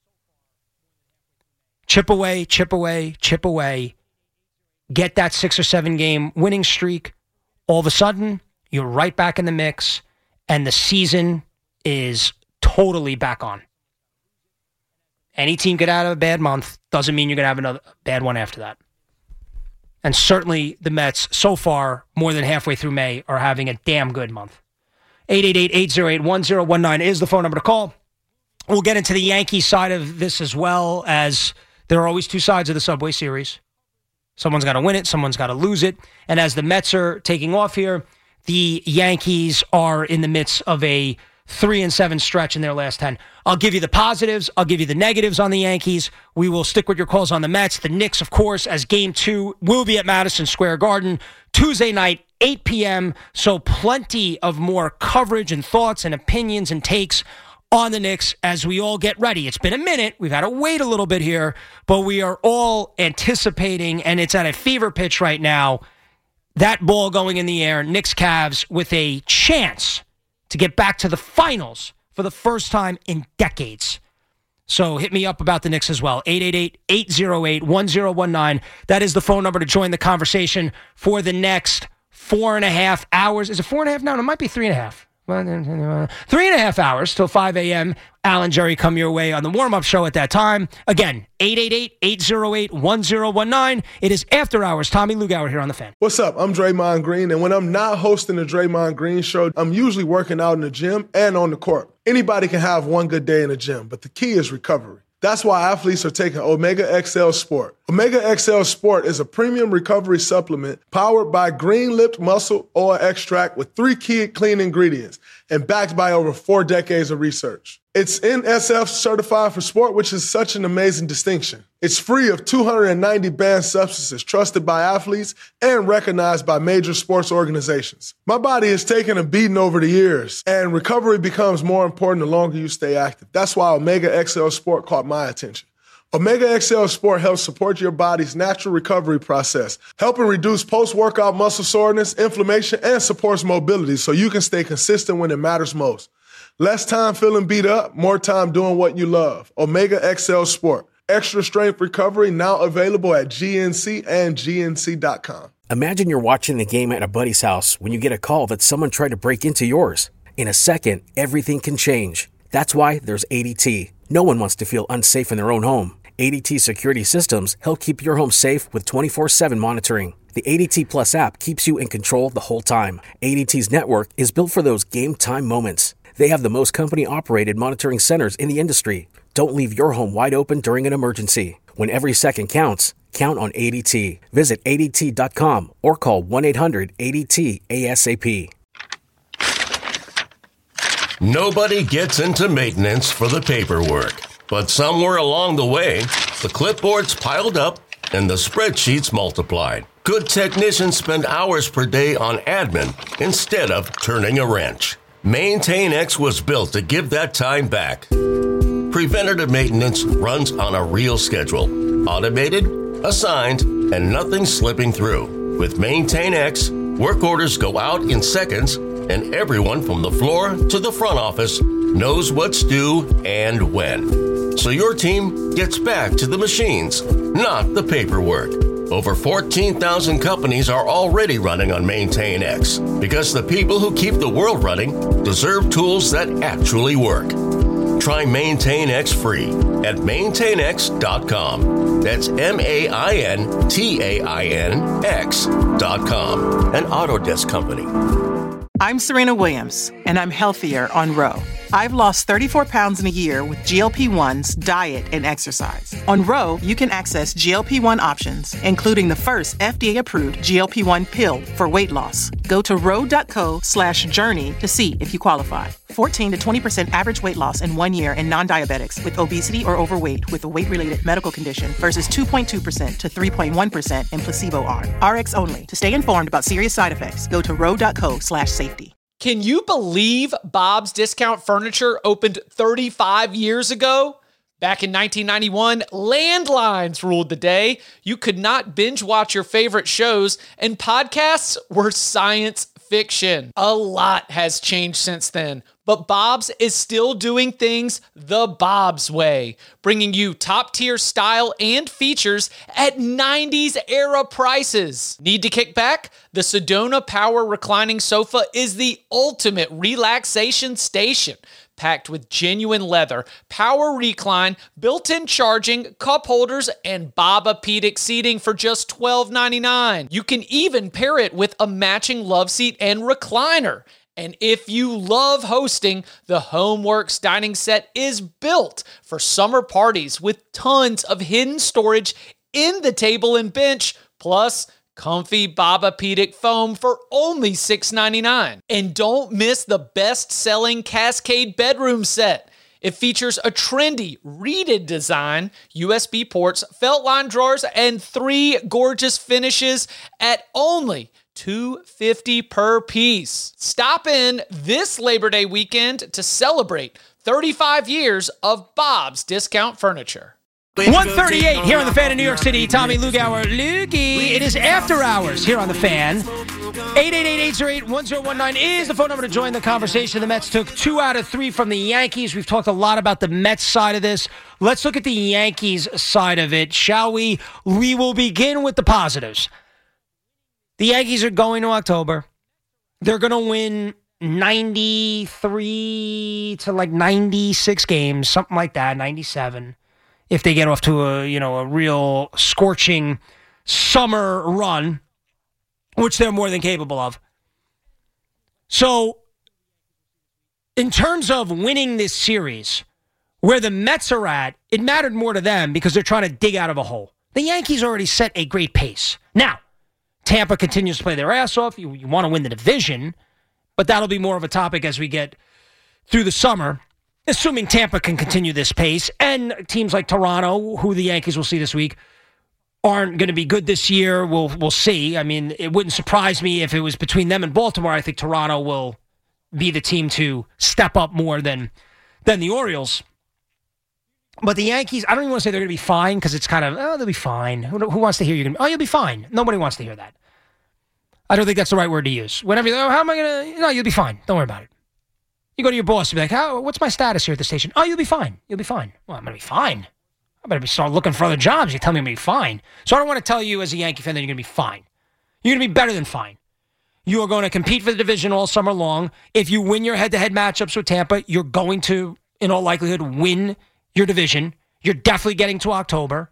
Chip away, chip away, chip away. Get that six or seven game winning streak. All of a sudden, you're right back in the mix, and the season is totally back on. Any team get out of a bad month doesn't mean you're going to have another bad one after that. And certainly the Mets, so far, more than halfway through May, are having a damn good month. eight eight eight, eight oh eight, one oh one nine is the phone number to call. We'll get into the Yankee side of this as well, as there are always two sides of the Subway Series. Someone's got to win it, someone's got to lose it. And as the Mets are taking off here, the Yankees are in the midst of a three and seven stretch in their last ten. I'll give you the positives. I'll give you the negatives on the Yankees. We will stick with your calls on the Mets. The Knicks, of course, as game two will be at Madison Square Garden Tuesday night, eight p.m. So plenty of more coverage and thoughts and opinions and takes on the Knicks as we all get ready. It's been a minute. We've had to wait a little bit here, but we are all anticipating, and it's at a fever pitch right now, that ball going in the air, Knicks Cavs with a chance to get back to the finals for the first time in decades. So hit me up about the Knicks as well. eight eight eight, eight oh eight, one oh one nine. That is the phone number to join the conversation for the next four and a half hours. Is it four and a half now? No, it might be three and a half. Three and a half hours till five a.m. Al and Jerry come your way on the warm-up show at that time. Again, eight eight eight, eight oh eight, one oh one nine. It is After Hours. Tommy Lugauer here on The Fan. What's up? I'm Draymond Green, and when I'm not hosting the Draymond Green Show, I'm usually working out in the gym and on the court. Anybody can have one good day in the gym, but the key is recovery. That's why athletes are taking Omega X L Sport. Omega X L Sport is a premium recovery supplement powered by green-lipped muscle oil extract with three key clean ingredients and backed by over four decades of research. It's N S F certified for sport, which is such an amazing distinction. It's free of two hundred ninety banned substances trusted by athletes and recognized by major sports organizations. My body has taken a beating over the years, and recovery becomes more important the longer you stay active. That's why Omega X L Sport caught my attention. Omega X L Sport helps support your body's natural recovery process, helping reduce post-workout muscle soreness, inflammation, and supports mobility so you can stay consistent when it matters most. Less time feeling beat up, more time doing what you love. Omega X L Sport. Extra strength recovery now available at G N C and G N C dot com. Imagine you're watching the game at a buddy's house when you get a call that someone tried to break into yours. In a second, everything can change. That's why there's A D T. No one wants to feel unsafe in their own home. A D T security systems help keep your home safe with twenty-four seven monitoring. The A D T Plus app keeps you in control the whole time. A D T's network is built for those game time moments. They have the most company-operated monitoring centers in the industry. Don't leave your home wide open during an emergency. When every second counts, count on A D T. Visit A D T dot com or call one eight hundred A D T A S A P. Nobody gets into maintenance for the paperwork. But somewhere along the way, the clipboards piled up and the spreadsheets multiplied. Good technicians spend hours per day on admin instead of turning a wrench. MaintainX was built to give that time back. Preventative maintenance runs on a real schedule. Automated, assigned, and nothing's slipping through. With Maintain X, work orders go out in seconds, and everyone from the floor to the front office knows what's due and when. So your team gets back to the machines, not the paperwork. Over fourteen thousand companies are already running on Maintain X because the people who keep the world running deserve tools that actually work. Try Maintain X free at maintain x dot com. That's M A I N T A I N X dot com. An Autodesk company. I'm Serena Williams, and I'm healthier on Ro. I've lost thirty-four pounds in a year with G L P ones, diet, and exercise. On Ro, you can access G L P one options, including the first F D A-approved G L P one pill for weight loss. Go to ro.co slash journey to see if you qualify. fourteen to twenty percent average weight loss in one year in non-diabetics with obesity or overweight with a weight-related medical condition versus two point two percent to three point one percent in placebo arm. R X only. To stay informed about serious side effects, go to ro.co slash safety. Can you believe Bob's Discount Furniture opened thirty-five years ago? Back in nineteen ninety-one, landlines ruled the day. You could not binge watch your favorite shows, and podcasts were science fiction. A lot has changed since then, but Bob's is still doing things the Bob's way, bringing you top-tier style and features at nineties era prices. Need to kick back? The Sedona Power Reclining Sofa is the ultimate relaxation station. Packed with genuine leather, power recline, built-in charging, cup holders, and Bob-a-pedic seating for just twelve ninety-nine. You can even pair it with a matching love seat and recliner. And if you love hosting, the HomeWorks dining set is built for summer parties with tons of hidden storage in the table and bench, plus comfy Bob-a-pedic foam for only six ninety-nine. And don't miss the best-selling Cascade bedroom set. It features a trendy, reeded design, U S B ports, felt line drawers, and three gorgeous finishes at only two hundred fifty dollars per piece. Stop in this Labor Day weekend to celebrate thirty-five years of Bob's Discount Furniture. one thirty-eight here on The Fan in New York City. Tommy Lugauer. Loogie. It is after hours here on The Fan. eight eight eight, eight zero eight, one zero one nine is the phone number to join the conversation. The Mets took two out of three from the Yankees. We've talked a lot about the Mets side of this. Let's look at the Yankees side of it, shall we? We will begin with the positives. The Yankees are going to October. They're going to win ninety-three to like ninety-six games, something like that, ninety-seven. If they get off to a, you know, a real scorching summer run, which they're more than capable of. So, in terms of winning this series, where the Mets are at, it mattered more to them because they're trying to dig out of a hole. The Yankees already set a great pace. Now, Tampa continues to play their ass off. You, you want to win the division, but that'll be more of a topic as we get through the summer. Assuming Tampa can continue this pace, and teams like Toronto, who the Yankees will see this week, aren't going to be good this year. We'll we'll see. I mean, it wouldn't surprise me if it was between them and Baltimore. I think Toronto will be the team to step up more than than the Orioles. But the Yankees, I don't even want to say they're going to be fine because it's kind of, oh, they'll be fine. Who, who wants to hear you're going to be, oh, you'll be fine. Nobody wants to hear that. I don't think that's the right word to use. Whenever you're, oh, how am I going to, no, you'll be fine. Don't worry about it. You go to your boss and be like, "How? What's my status here at the station?" "Oh, you'll be fine. You'll be fine." Well, I'm going to be fine. I better be start looking for other jobs. You tell me I'm going to be fine. So I don't want to tell you as a Yankee fan that you're going to be fine. You're going to be better than fine. You are going to compete for the division all summer long. If you win your head-to-head matchups with Tampa, you're going to, in all likelihood, win your division. You're definitely getting to October.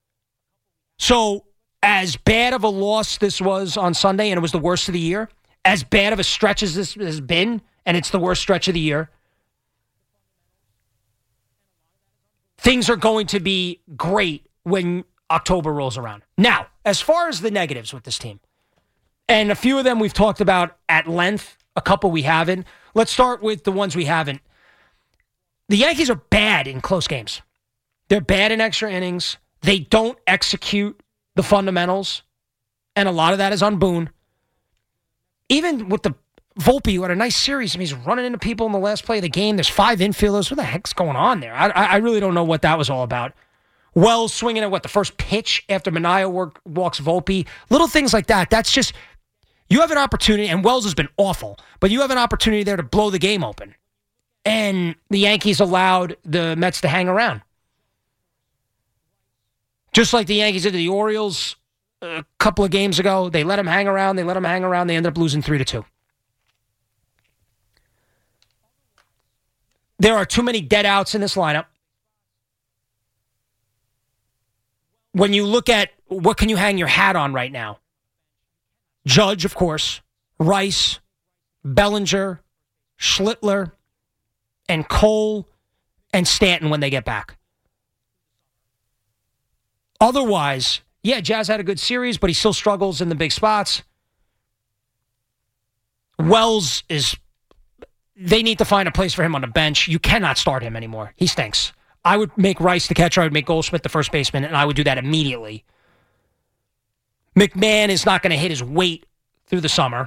So as bad of a loss this was on Sunday, and it was the worst of the year, as bad of a stretch as this has been, and it's the worst stretch of the year, things are going to be great when October rolls around. Now, as far as the negatives with this team, and a few of them we've talked about at length, a couple we haven't. Let's start with the ones we haven't. The Yankees are bad in close games. They're bad in extra innings. They don't execute the fundamentals, and a lot of that is on Boone. Even with the Volpe, who had a nice series, I mean, he's running into people in the last play of the game. There's five infielders. What the heck's going on there? I, I really don't know what that was all about. Wells swinging at what, the first pitch after Manaea work, walks Volpe. Little things like that. That's just, you have an opportunity, and Wells has been awful, but you have an opportunity there to blow the game open. And the Yankees allowed the Mets to hang around. Just like the Yankees did to the Orioles a couple of games ago. They let them hang around, they let them hang around, they ended up losing three to two. There are too many dead outs in this lineup. When you look at what can you hang your hat on right now, Judge, of course, Rice, Bellinger, Schlittler, and Cole, and Stanton when they get back. Otherwise, yeah, Jazz had a good series, but he still struggles in the big spots. Wells is, they need to find a place for him on the bench. You cannot start him anymore. He stinks. I would make Rice the catcher. I would make Goldschmidt the first baseman, and I would do that immediately. McMahon is not going to hit his weight through the summer.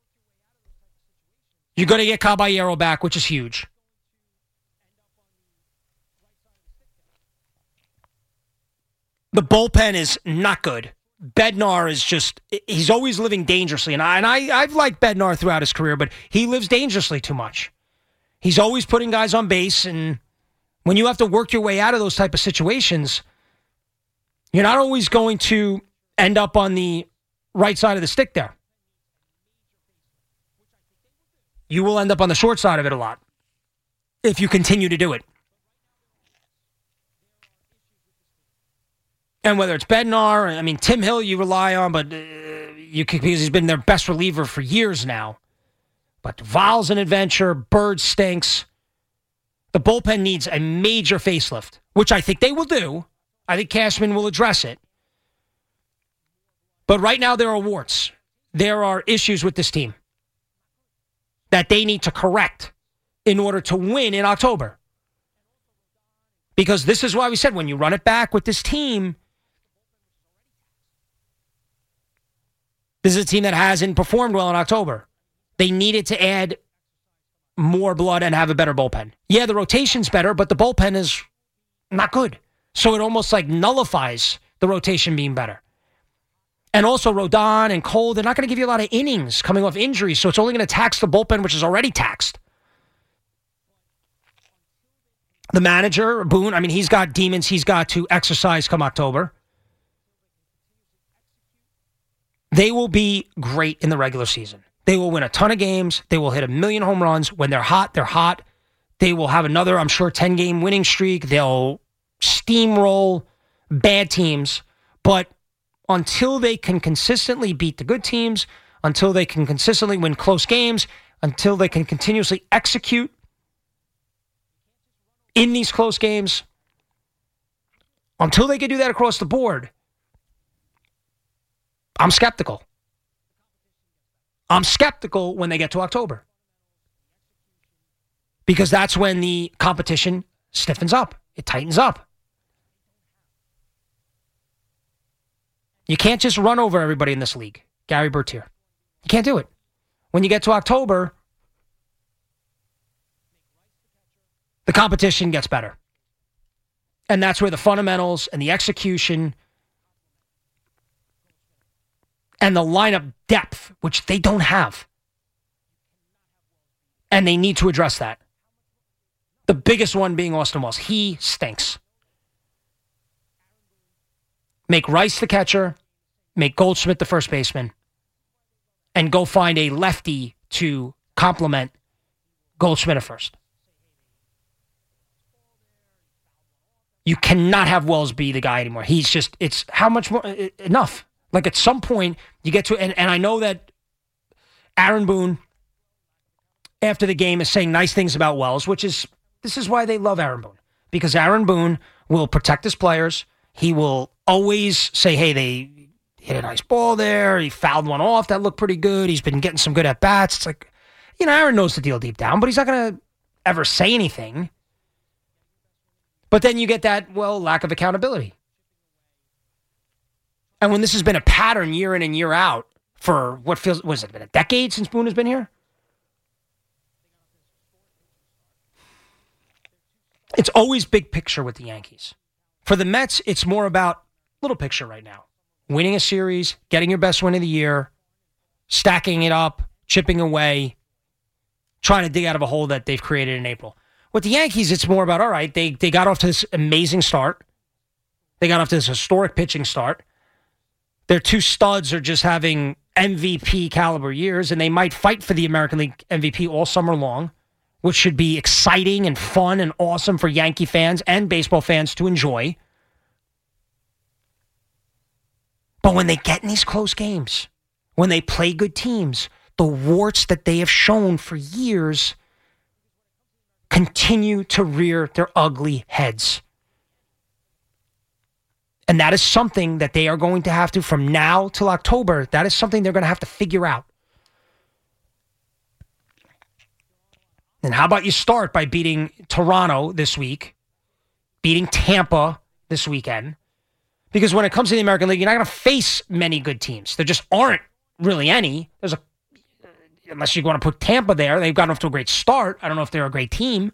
You're going to get Caballero back, which is huge. The bullpen is not good. Bednar is just, he's always living dangerously. And, I, and I, I've liked Bednar throughout his career, but he lives dangerously too much. He's always putting guys on base, and when you have to work your way out of those type of situations, you're not always going to end up on the right side of the stick there. You will end up on the short side of it a lot if you continue to do it. And whether it's Bednar, I mean, Tim Hill you rely on, but uh, you can, because he's been their best reliever for years now. But Val's an adventure. Bird stinks. The bullpen needs a major facelift, which I think they will do. I think Cashman will address it. But right now there are warts. There are issues with this team that they need to correct in order to win in October. Because this is why we said when you run it back with this team, this is a team that hasn't performed well in October. They needed to add more blood and have a better bullpen. Yeah, the rotation's better, but the bullpen is not good. So it almost like nullifies the rotation being better. And also Rodon and Cole, they're not going to give you a lot of innings coming off injuries, so it's only going to tax the bullpen, which is already taxed. The manager, Boone, I mean, he's got demons he's got to exercise come October. They will be great in the regular season. They will win a ton of games. They will hit a million home runs. When they're hot, they're hot. They will have another, I'm sure, ten-game winning streak. They'll steamroll bad teams. But until they can consistently beat the good teams, until they can consistently win close games, until they can continuously execute in these close games, until they can do that across the board, I'm skeptical. I'm skeptical when they get to October. Because that's when the competition stiffens up. It tightens up. You can't just run over everybody in this league. Gary Bertier. You can't do it. When you get to October, the competition gets better. And that's where the fundamentals and the execution and the lineup depth, which they don't have. And they need to address that. The biggest one being Austin Wells. He stinks. Make Rice the catcher, make Goldschmidt the first baseman, and go find a lefty to complement Goldschmidt at first. You cannot have Wells be the guy anymore. He's just, it's how much more, enough. Like at some point, you get to, and, and I know that Aaron Boone, after the game, is saying nice things about Wells, which is, this is why they love Aaron Boone. Because Aaron Boone will protect his players. He will always say, hey, they hit a nice ball there. He fouled one off. That looked pretty good. He's been getting some good at-bats. It's like, you know, Aaron knows the deal deep down, but he's not going to ever say anything. But then you get that, well, lack of accountability. And when this has been a pattern year in and year out for what feels, was it been a decade since Boone has been here? It's always big picture with the Yankees. For the Mets, it's more about little picture right now. Winning a series, getting your best win of the year, stacking it up, chipping away, trying to dig out of a hole that they've created in April. With the Yankees, it's more about, all right, they they got off to this amazing start. They got off to this historic pitching start. Their two studs are just having M V P caliber years, and they might fight for the American League M V P all summer long, which should be exciting and fun and awesome for Yankee fans and baseball fans to enjoy. But when they get in these close games, when they play good teams, the warts that they have shown for years continue to rear their ugly heads. And that is something that they are going to have to, from now till October, that is something they're going to have to figure out. And how about you start by beating Toronto this week, beating Tampa this weekend? Because when it comes to the American League, you're not going to face many good teams. There just aren't really any. There's a, unless you want to put Tampa there. They've gotten off to a great start. I don't know if they're a great team.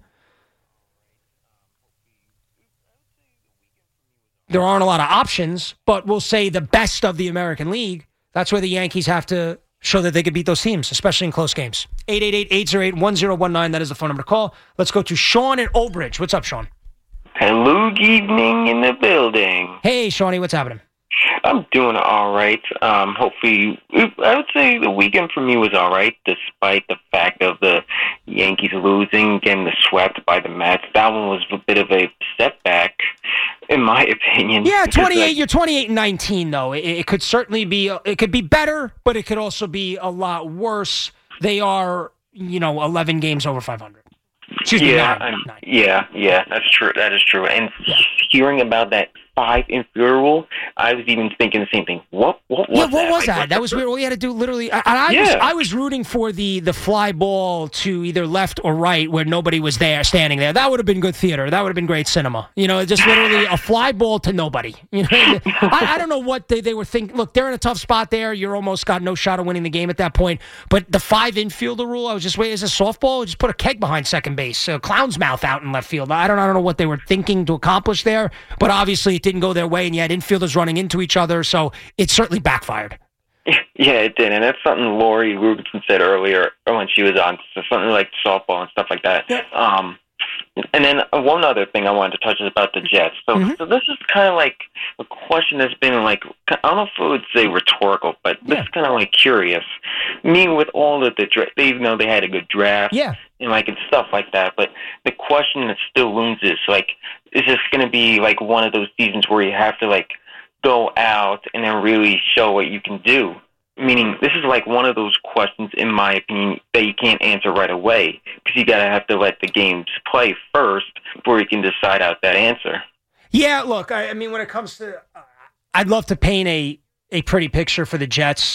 There aren't a lot of options, but we'll say the best of the American League. That's where the Yankees have to show that they can beat those teams, especially in close games. eight eight eight, eight oh eight, one oh one nine. That is the phone number to call. Let's go to Sean in Old Bridge. What's up, Sean? Hello, good evening in the building. Hey, Shawnee, what's happening? I'm doing all right. Um, hopefully, I would say the weekend for me was all right, despite the fact of the Yankees losing, getting swept by the Mets. That one was a bit of a setback, in my opinion. Yeah, twenty-eight. Like, you're twenty-eight and nineteen, though. It, it could certainly be. It could be better, but it could also be a lot worse. They are, you know, eleven games over five hundred. Excuse me, yeah, nine, I'm, nine. yeah, yeah. That's true. That is true. And yeah. hearing about that five inferior rule, I was even thinking the same thing. What? What was yeah, what that? was like, that? That was weird. All you had to do, literally. I, I, yeah. was, I was rooting for the the fly ball to either left or right, where nobody was there, standing there. That would have been good theater. That would have been great cinema. You know, just literally a fly ball to nobody. You know, I, I don't know what they, they were thinking. Look, they're in a tough spot there. You're almost got no shot of winning the game at that point. But the five infielder rule, I was just wait, is a softball? Just put a keg behind second base, a clown's mouth out in left field. I don't, I don't know what they were thinking to accomplish there, but obviously it didn't go their way, and you had infielders running into each other, so it certainly backfired. Yeah, it did, and that's something Lori Rubenson said earlier when she was on, so something like softball and stuff like that. Yeah. Um, and then one other thing I wanted to touch is about the Jets. So, mm-hmm. so this is kind of like a question that's been like, I don't know if I would say rhetorical, but this yeah. is kind of like curious. Me, with all of the, they even though they had a good draft, yeah. and like and stuff like that, but the question that still looms is like, is this going to be like one of those seasons where you have to like go out and then really show what you can do? Meaning, this is like one of those questions, in my opinion, that you can't answer right away because you gotta have to let the games play first before you can decide out that answer. Yeah, look, I, I mean, when it comes to, uh, I'd love to paint a a pretty picture for the Jets.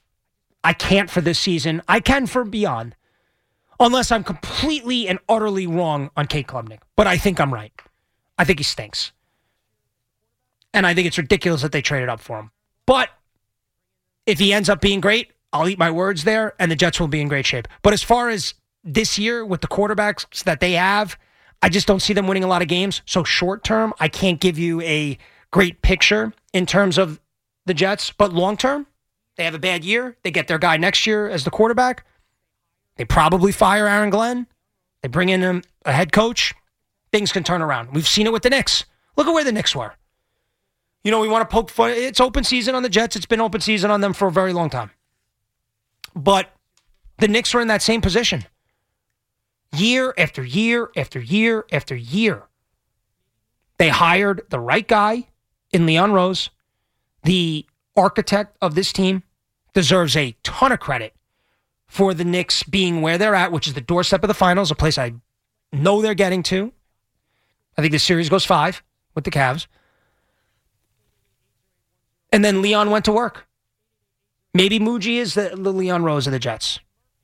I can't for this season. I can for beyond, unless I'm completely and utterly wrong on Kate Klubnik. But I think I'm right. I think he stinks, and I think it's ridiculous that they traded up for him. But if he ends up being great, I'll eat my words there, and the Jets will be in great shape. But as far as this year with the quarterbacks that they have, I just don't see them winning a lot of games. So short term, I can't give you a great picture in terms of the Jets. But long term, they have a bad year. They get their guy next year as the quarterback. They probably fire Aaron Glenn. They bring in a, a head coach. Things can turn around. We've seen it with the Knicks. Look at where the Knicks were. You know, we want to poke fun. It's open season on the Jets. It's been open season on them for a very long time. But the Knicks were in that same position. Year after year after year after year. They hired the right guy in Leon Rose. The architect of this team deserves a ton of credit for the Knicks being where they're at, which is the doorstep of the finals, a place I know they're getting to. I think the series goes five with the Cavs. And then Leon went to work. Maybe Muji is the, the Leon Rose of the Jets.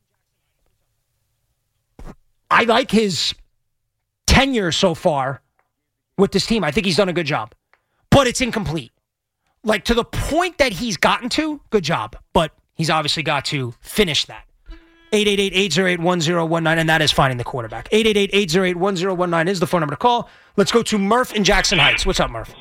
I like his tenure so far with this team. I think he's done a good job. But it's incomplete. Like, to the point that he's gotten to, good job. But he's obviously got to finish that. eight eight eight, eight oh eight, one oh one nine, and that is finding the quarterback. eight eight eight, eight oh eight, one oh one nine is the phone number to call. Let's go to Murph in Jackson Heights. What's up, Murph?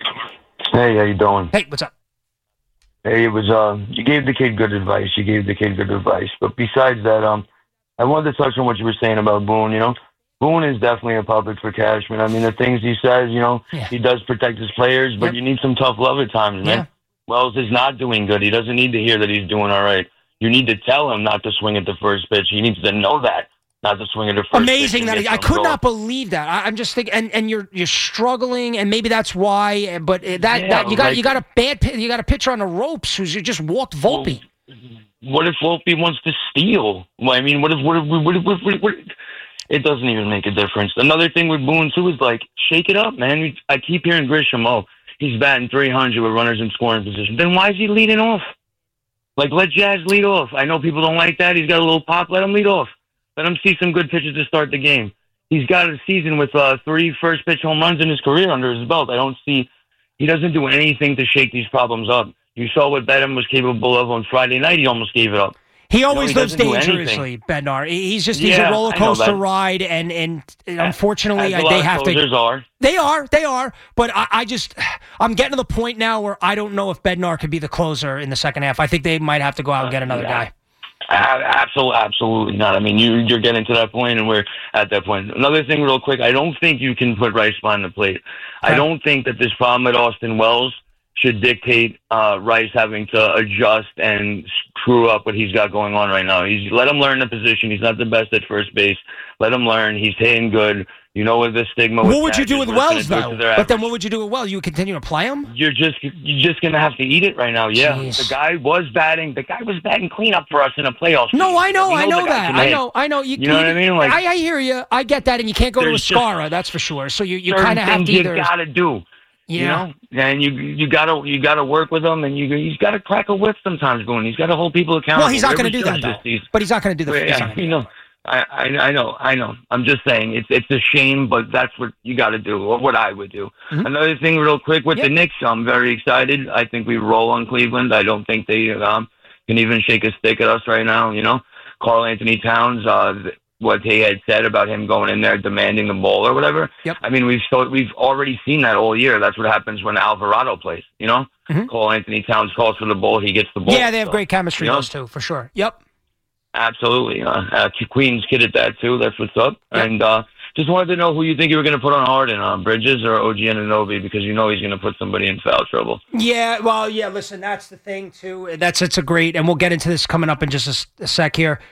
Hey, how you doing? Hey, what's up? Hey, it was uh, you gave the kid good advice. You gave the kid good advice. But besides that, um, I wanted to touch on what you were saying about Boone. You know, Boone is definitely a puppet for Cashman. I mean, the things he says, you know, yeah. he does protect his players, but yep. you need some tough love at times, man. Yeah. Wells is not doing good. He doesn't need to hear that he's doing all right. You need to tell him not to swing at the first pitch. He needs to know that. Not to swing at the first Amazing pitch. that he, I could goal. not believe that. I, I'm just thinking, and, and you're you're struggling, and maybe that's why. But that, yeah, that you got like, you got a bad you got a pitcher on the ropes who's you just walked Volpe. Well, what if Volpe wants to steal? Well, I mean, what if what if what if, what if, what if, what if it doesn't even make a difference. Another thing with Boone too is like shake it up, man. I keep hearing Grisham, oh, he's batting three hundred with runners in scoring position. Then why is he leading off? Like let Jazz lead off. I know people don't like that. He's got a little pop. Let him lead off. Let him see some good pitches to start the game. He's got a season with uh, three first pitch home runs in his career under his belt. I don't see he doesn't do anything to shake these problems up. You saw what Bedham was capable of on Friday night. He almost gave it up. He always you know, he lives dangerously, Bednar. He's just he's yeah, a roller coaster ride, and and unfortunately As a they lot have of closers to. Are. They are, they are. But I, I just I'm getting to the point now where I don't know if Bednar could be the closer in the second half. I think they might have to go out and get another yeah. guy. Absolutely, absolutely not. I mean, you, you're getting to that point, and we're at that point. Another thing, real quick, I don't think you can put Rice behind the plate. I don't think that this problem at Austin Wells should dictate uh, Rice having to adjust and screw up what he's got going on right now. He's let him learn the position. He's not the best at first base. Let him learn. He's hitting good. You know what the stigma. What would you do with Wells though? But then what would you do with Wells? You would continue to play him? You're just you're just gonna have to eat it right now. Yeah, Jeez. the guy was batting. The guy was batting cleanup for us in a playoff. No, I know, know I know that. I know, I know. You, you know what I mean? Like, I, I hear you. I get that, and you can't go to a Scara, that's for sure. So you, you kind of have to either. You gotta do. Yeah. You know, and you you gotta you gotta work with him, and you he's got to crack a whip sometimes. Going, he's got to hold people accountable. Well, he's not going to do that though. But he's not going to do the. Yeah, you know. I, I I know I know. I'm just saying it's it's a shame, but that's what you got to do, or what I would do. Mm-hmm. Another thing, real quick, with yep. the Knicks, I'm very excited. I think we roll on Cleveland. I don't think they um, can even shake a stick at us right now. You know, Karl Anthony Towns, uh, what he had said about him going in there demanding the ball or whatever. Yep. I mean, we've so, we've already seen that all year. That's what happens when Alvarado plays. You know, mm-hmm. Karl Anthony Towns calls for the ball, he gets the ball. Yeah, they have so, great chemistry, you know? those two, for sure. Yep. Absolutely. Uh, uh, Queen's kid at that, too. That's what's up. Yep. And uh, just wanted to know who you think you were going to put on Harden, uh, Bridges or O G Anunoby, because you know he's going to put somebody in foul trouble. Yeah, well, yeah, listen, that's the thing, too. That's It's a great, and we'll get into this coming up in just a, a sec here.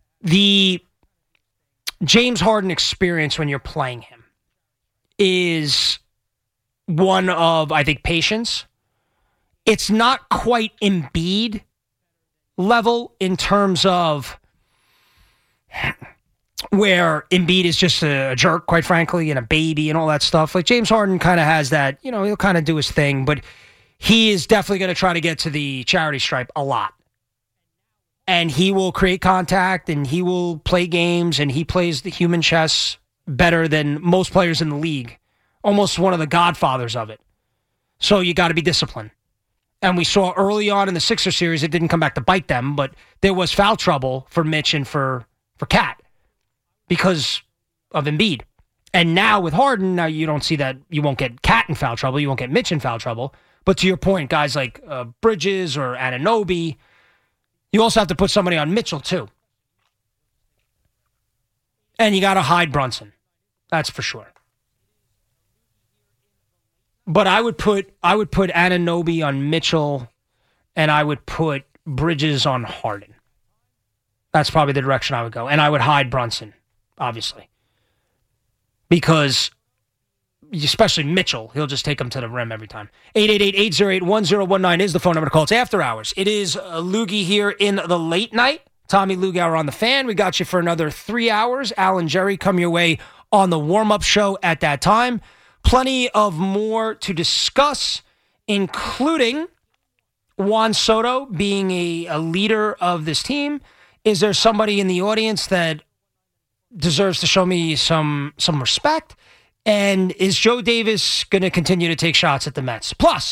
The James Harden experience when you're playing him is one of, I think, patience. It's not quite Embiid level in terms of where Embiid is just a, a jerk, quite frankly, and a baby and all that stuff. Like James Harden kind of has that, you know, he'll kind of do his thing, but he is definitely going to try to get to the charity stripe a lot. And he will create contact and he will play games and he plays the human chess better than most players in the league. Almost one of the godfathers of it. So you got to be disciplined. And we saw early on in the Sixers series, it didn't come back to bite them, but there was foul trouble for Mitch and for, for Cat because of Embiid. And now with Harden, now you don't see that. You won't get Cat in foul trouble. You won't get Mitch in foul trouble. But to your point, guys like uh, Bridges or Anunoby, you also have to put somebody on Mitchell too. And you got to hide Brunson. That's for sure. But I would put I would put Anunoby on Mitchell, and I would put Bridges on Harden. That's probably the direction I would go. And I would hide Brunson, obviously. Because, especially Mitchell, he'll just take him to the rim every time. eight eight eight, eight oh eight, one oh one nine is the phone number to call. It's After Hours. It is uh, Loogie here in the late night. Tommy Lugauer on the Fan. We got you for another three hours. Al and Jerry come your way on the warm-up show at that time. Plenty of more to discuss, including Juan Soto being a, a leader of this team. Is there somebody in the audience that deserves to show me some some respect? And is Joe Davis going to continue to take shots at the Mets? Plus,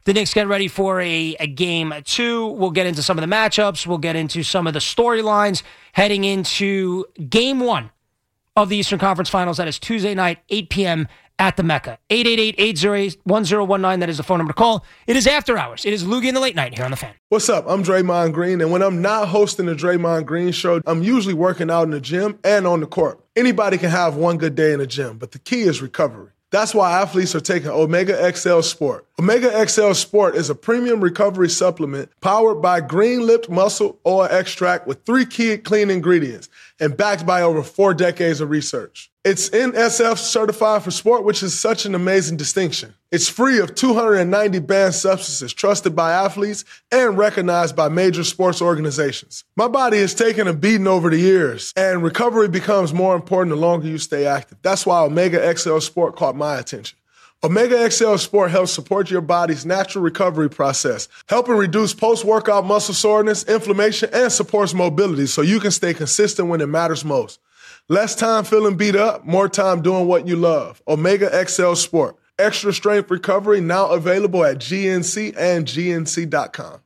the Knicks get ready for a, a game two. We'll get into some of the matchups. We'll get into some of the storylines heading into game one of the Eastern Conference Finals. That is Tuesday night, eight p.m. at the Mecca. eight eight eight, eight zero eight, one zero one nine. That is the phone number to call. It is After Hours. It is Loogie in the Late Night here on The Fan. What's up? I'm Draymond Green, and when I'm not hosting the Draymond Green Show, I'm usually working out in the gym and on the court. Anybody can have one good day in the gym, but the key is recovery. That's why athletes are taking Omega X L Sport. Omega X L Sport is a premium recovery supplement powered by green-lipped muscle oil extract with three key clean ingredients and backed by over four decades of research. It's N S F certified for sport, which is such an amazing distinction. It's free of two hundred ninety banned substances trusted by athletes and recognized by major sports organizations. My body has taken a beating over the years, and recovery becomes more important the longer you stay active. That's why Omega X L Sport caught my attention. Omega X L Sport helps support your body's natural recovery process, helping reduce post-workout muscle soreness, inflammation, and supports mobility so you can stay consistent when it matters most. Less time feeling beat up, more time doing what you love. Omega X L Sport. Extra strength recovery now available at G N C and G N C dot com.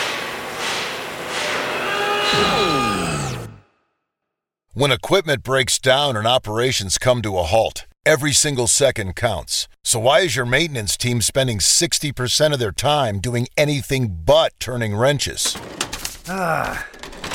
When equipment breaks down and operations come to a halt, every single second counts. So why is your maintenance team spending sixty percent of their time doing anything but turning wrenches? Ah.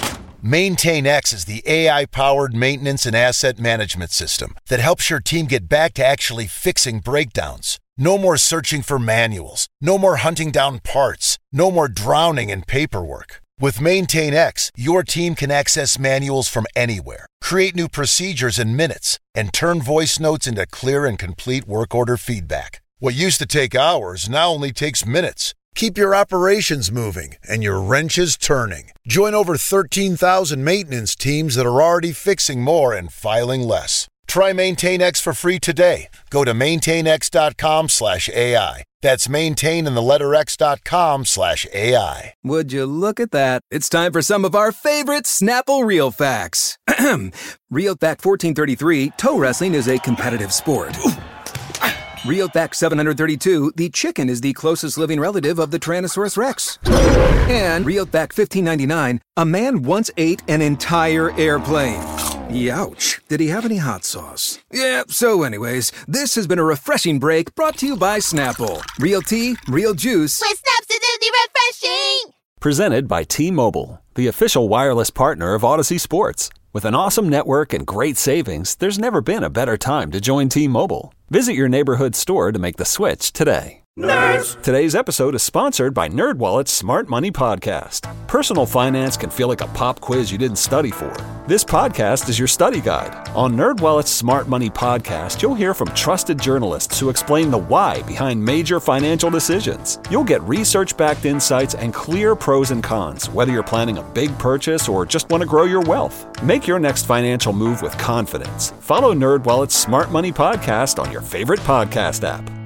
MaintainX is the A I-powered maintenance and asset management system that helps your team get back to actually fixing breakdowns. No more searching for manuals. No more hunting down parts. No more drowning in paperwork. With MaintainX, your team can access manuals from anywhere, create new procedures in minutes, and turn voice notes into clear and complete work order feedback. What used to take hours now only takes minutes. Keep your operations moving and your wrenches turning. Join over thirteen thousand maintenance teams that are already fixing more and filing less. Try MaintainX for free today. Go to maintainx.com slash AI. That's maintain in the letter x.com slash AI. Would you look at that? It's time for some of our favorite Snapple Real Facts. Real Fact fourteen thirty-three, toe wrestling is a competitive sport. Real Fact seven hundred thirty-two, the chicken is the closest living relative of the Tyrannosaurus Rex. And Real Fact fifteen ninety-nine, a man once ate an entire airplane. Youch. Did he have any hot sauce? Yeah, so anyways, this has been a refreshing break brought to you by Snapple. Real tea, real juice. With Snapsidity refreshing! Presented by T-Mobile, the official wireless partner of Odyssey Sports. With an awesome network and great savings, there's never been a better time to join T-Mobile. Visit your neighborhood store to make the switch today. Nerds! Today's episode is sponsored by NerdWallet's Smart Money Podcast. Personal finance can feel like a pop quiz you didn't study for. This podcast is your study guide. On NerdWallet's Smart Money Podcast, you'll hear from trusted journalists who explain the why behind major financial decisions. You'll get research-backed insights and clear pros and cons, whether you're planning a big purchase or just want to grow your wealth. Make your next financial move with confidence. Follow NerdWallet's Smart Money Podcast on your favorite podcast app.